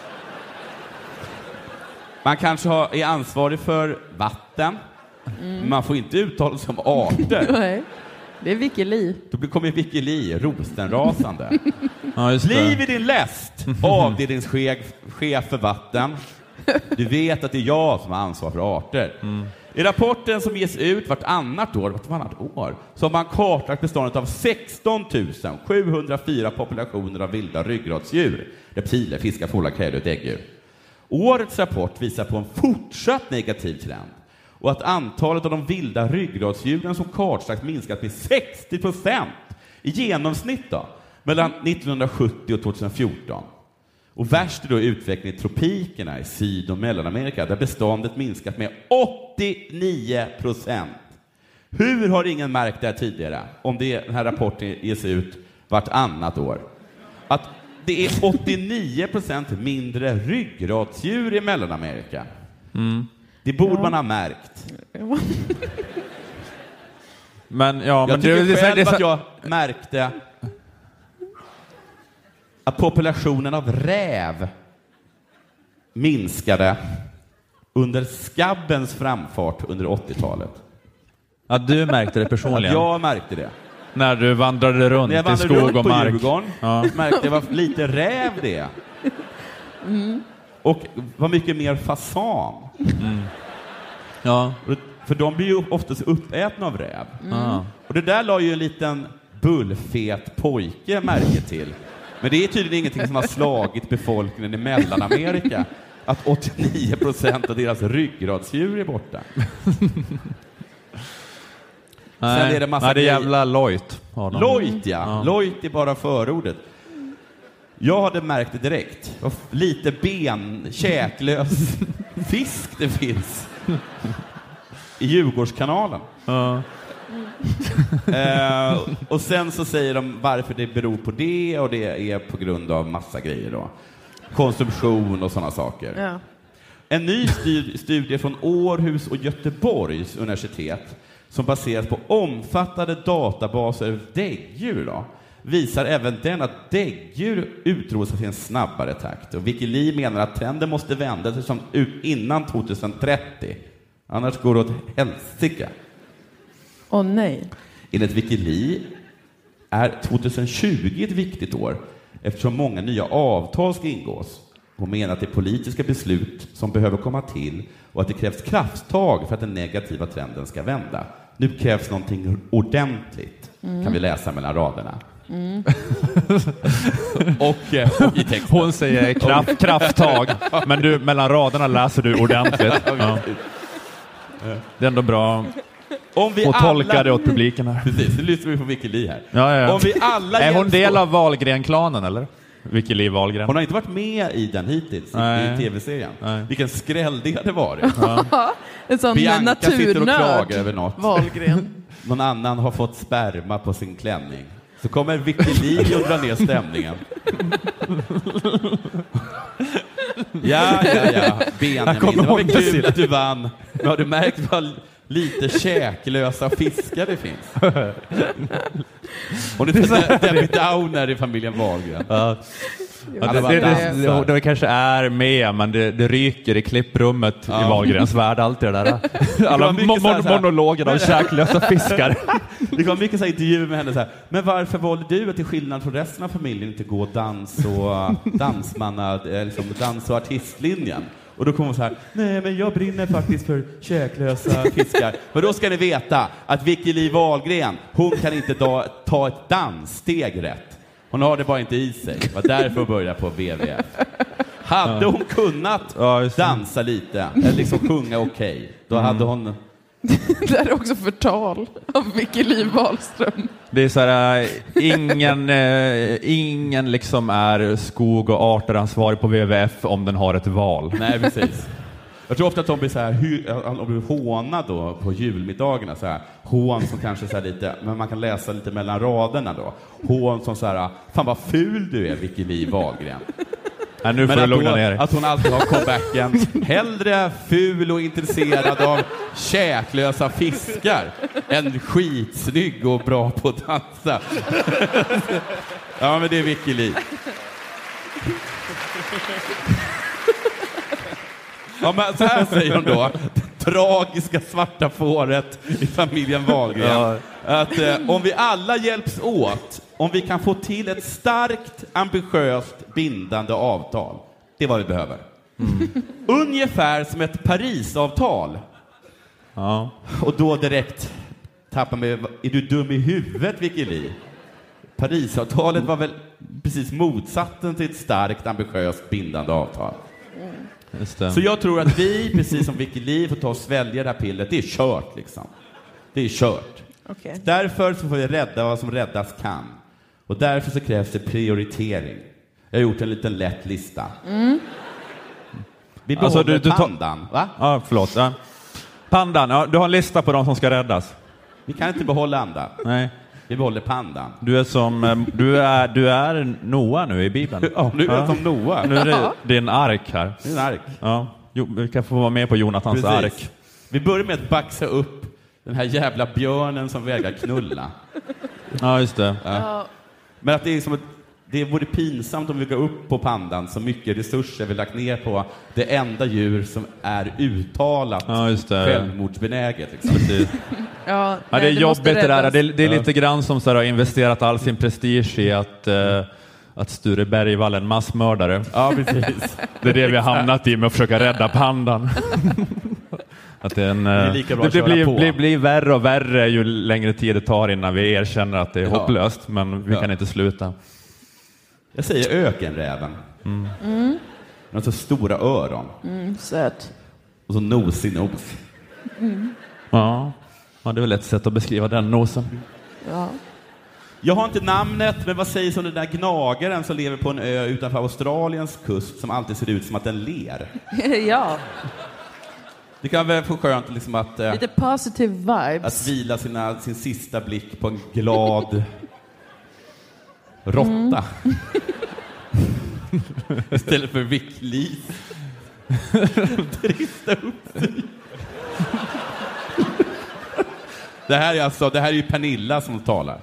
Man kanske är ansvarig för vatten. Man får inte uttala sig om arter. Nej. Det är Wikileaf. Då kommer Wikileaf rostenrasande. Ja, Liv i din läst, avdelningschef för vatten. Du vet att det är jag som har ansvar för arter. I rapporten som ges ut vartannat år så har man kartlagt beståndet av 16 704 populationer av vilda ryggradsdjur. Reptiler, fiskar, fåglar, kräldjur och däggdjur. Årets rapport visar på en fortsatt negativ trend. Och att antalet av de vilda ryggradsdjuren som kartlagts minskat med 60% i genomsnitt då, mellan 1970 och 2014. Och värst är då utvecklingen i tropikerna i Syd- och Mellanamerika där beståndet minskat med 89%. Hur har ingen märkt det här tidigare om den här rapporten ges ut vartannat år? Att det är 89% mindre ryggradsdjur i Mellanamerika. Det borde man ha märkt. Men jag tycker själv att jag märkte att populationen av räv minskade under skabbens framfart under 80-talet. Ja, du märkte det personligen? Jag märkte det. När du vandrade runt i skog och mark? Märkte jag var lite räv det. Och var mycket mer fasan. Ja. För de blir ju oftast uppätna av räv. Och det där la ju en liten bullfet pojke märke till. Men det är tydligen ingenting som har slagit befolkningen i Mellanamerika att 89% av deras ryggradsdjur är borta. Nej, sen är det massa det är jävla Loit. Loit, ja. Loit är bara förordet. Jag hade märkt det direkt. Lite käklös fisk det finns. i Djurgårdskanalen. Och sen så säger de varför det beror på det, och det är på grund av massa grejer då. Konsumtion och sådana saker. Ja. En ny studie från Århus och Göteborgs universitet som baseras på omfattande databaser över däggdjur då, visar även den att däggdjur utrotas i en snabbare takt. Och Wikileaks menar att trenden måste vända sig som innan 2030. Annars går det åt helsike. Åh nej. Enligt Wikileaks är 2020 ett viktigt år eftersom många nya avtal ska ingås. Hon menar att det är politiska beslut som behöver komma till och att det krävs krafttag för att den negativa trenden ska vända. Nu krävs någonting ordentligt, kan vi läsa mellan raderna. Och i texten. Hon säger krafttag, men du, mellan raderna läser du ordentligt. Ja. Det är ändå bra att tolka det åt publiken här. Precis, nu lyssnar vi på Wikileaks här. Ja. Om vi alla är hon del av Wahlgren-klanen eller? Wikileaks Wahlgren. Hon har inte varit med i den hittills, i tv-serien. Nej. Vilken skräll det hade varit. En sån Bianca sitter och klagar naturnörd över något. Wahlgren. Någon annan har fått sperma på sin klänning. Så kommer Wikileaks och drar ner stämningen. Ja. Benjamin, det var väl kul att du vann. Men har du märkt vad lite käklösa fiskar det finns? Hon är Debbie Downer i familjen Wahlgren. Det kanske är med, men det ryker i klipprummet i Wahlgrens värld, allt det där. Alla monologer om käklösa fiskar. Det kom mycket så här intervjuer med henne så här. Men varför valde du att till skillnad från resten av familjen inte gå dans och artistlinjen? Och då kommer hon så här: nej, men jag brinner faktiskt för käklösa fiskar. Men då ska ni veta att Wikileaks Wahlgren, hon kan inte ta ett danssteg rätt. Hon har det bara inte i sig. Det var därför hon började på WWF. Hade hon kunnat dansa lite, eller liksom sjunga okej, då hade hon... Det är också förtal av Wikileaks Wahlström. Det är så här, ingen liksom är skog- och arteransvarig på WWF om den har ett val. Nej, precis. Jag tror ofta att de blir så här, de blir hånad då på julmiddagarna så här. Hån som kanske så här lite, men man kan läsa lite mellan raderna då. Hån som så här, fan vad ful du är, Wikileaks Wahlgren. Ja, nu får du lugna ner dig. Att hon alltid har comebacken. Hellre ful och intresserad av käklösa fiskar än skitsnygg och bra på att dansa. Ja, men det är Wikileaks. Ja, men så här säger hon då. Tragiska svarta fåret i familjen Wahlgren. Ja. Att om vi alla hjälps åt, om vi kan få till ett starkt, ambitiöst, bindande avtal. Det är vad vi behöver. Ungefär som ett Parisavtal. Ja. Och då direkt tappar mig. Är du dum i huvudet, Wikileaks? Parisavtalet var väl precis motsatsen till ett starkt, ambitiöst, bindande avtal. Så jag tror att vi, precis som Wikileaks, får ta och svälja det här pillret. Det är kört liksom. Det är kört. Okay. Därför så får vi rädda vad som räddas kan. Och därför så krävs det prioritering. Jag har gjort en liten lätt lista. Vi behåller pandan, va? Ja, förlåt. Ja. Pandan, ja, du har en lista på de som ska räddas. Vi kan inte behålla andan. Nej. Vi behåller pandan. Du är som du är Noa nu i Bibeln. Ja, nu är jag som Noa. Nu är det din ark här. Det är en ark. Ja, vi kan få vara med på Jonathans ark. Vi börjar med att baxa upp den här jävla björnen som vägrar knulla. Ja, just det. Ja. Men att det är som att det vore pinsamt om vi går upp på pandan så mycket resurser vi lagt ner på det enda djur som är uttalat självmordsbenäget. Liksom. Ja, det är jobbigt det där. Det är lite grann som så här, har investerat all sin prestige i att Sture Bergvall är en massmördare. Ja, precis. Det är det vi har hamnat i med att försöka rädda pandan. Att det blir värre och värre ju längre tid det tar innan vi erkänner att det är hopplöst, men vi kan inte sluta. Jag säger ökenräven. Men så stora öron. Söt. Och så nosig nos. Ja, det är väl ett sätt att beskriva den nosen. Ja. Jag har inte namnet, men vad sägs om den där gnagaren som lever på en ö utanför Australiens kust som alltid ser ut som att den ler? Ja. Det kan väl få skönt liksom att... Lite positive vibes. Att vila sin sista blick på en glad råtta. Istället för vicklis. Trista upp sig. Det här är ju Pernilla som talar.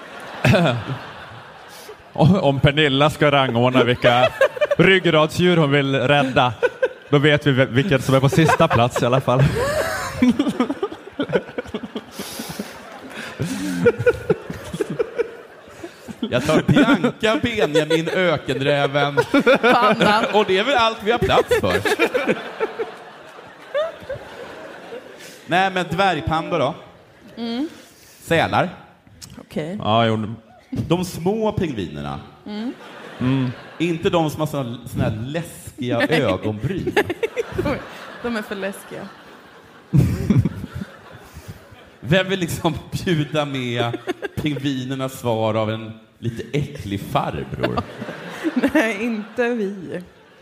Om Pernilla ska rangordna vilka ryggradsdjur hon vill rädda, då vet vi vilket som är på sista plats i alla fall. Jag tar Bianca, Benjamin, ökenräven, pandan. Och det är väl allt vi har plats för. Nej, men dvärgpanda då? Sälar. Okej. Ja, de små pingvinerna. Inte de som har såna här läskiga ögonbryn. De är för läskiga. Vem vill liksom bjuda med pingvinernas svar av en lite äcklig farbror? Nej, inte vi.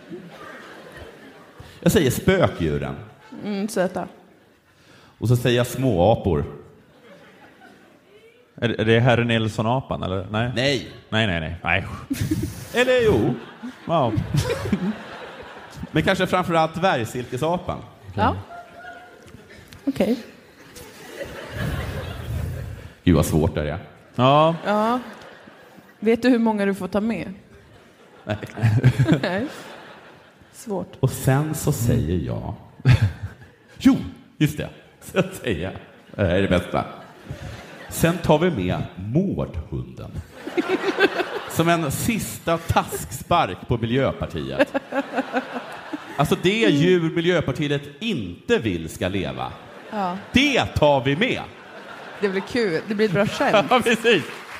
Jag säger spökdjuren. Söta. Och så säger jag småapor. Är det Herr Nilsson-apan, eller? Nej. Nej. Eller jo. Wow. Men kanske framförallt dvärgsilkesapan. Ja. Okej. Gud vad svårt det är. Ja. Vet du hur många du får ta med? Nej. Nej. Svårt. Och sen så säger jag... Jo, just det. Så säger jag. Det här är det bästa. Sen tar vi med mårdhunden. Som en sista taskspark på Miljöpartiet. Alltså det djur Miljöpartiet inte vill ska leva. Ja. Det tar vi med. Det blir kul. Det blir ett bra skämt. Ja, precis.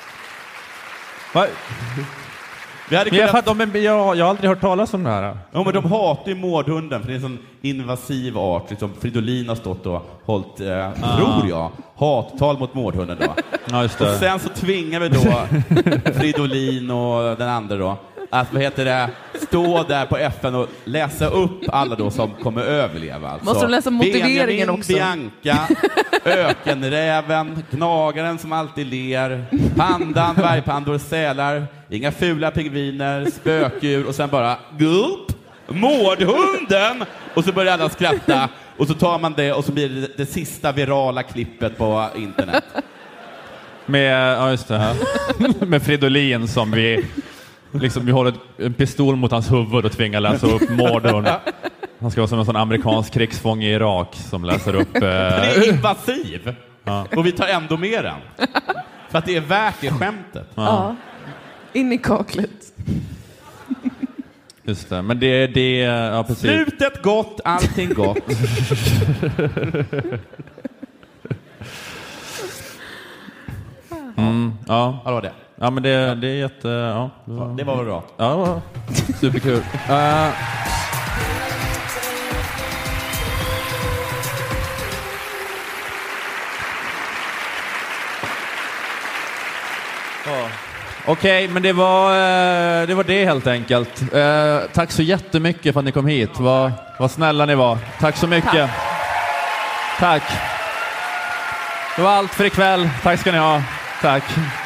Jag har aldrig hört talas om det här. Ja, men de hatar ju mårdhunden för det är en sån invasiv art. Liksom Fridolin har stått och hållit, tror jag, hattal mot mårdhunden då. Ja, just det. Och sen så tvingar vi då Fridolin och den andra då att stå där på FN och läsa upp alla då som kommer överleva. Alltså, måste de läsa motiveringen Benjamin, också? Bianca, ökenräven, gnagaren som alltid ler, pandan, dvärgpandor, sälar, inga fula pingviner, spökdjur och sen bara gulp, mårdhunden, och så börjar alla skratta och så tar man det och så blir det sista virala klippet på internet. Med, just det här. Med Fridolin som vi håller en pistol mot hans huvud och tvingar läsa upp morden. Han ska vara som en sån amerikansk krigsfånge i Irak som läser upp... Det är invasiv. Ja. Och vi tar ändå med den. För att det är värt det skämtet. Ja. In i kaklet. Just det, men det ja, precis. Slutet gott, allting gott. Ja. Vad var det? Ja, men det är jätte... Ja, det var väl bra. Ja, det var superkul. Okej, men det var det helt enkelt. Tack så jättemycket för att ni kom hit. Vad snälla ni var. Tack så mycket. Tack. Det var allt för ikväll. Tack ska ni ha. Tack.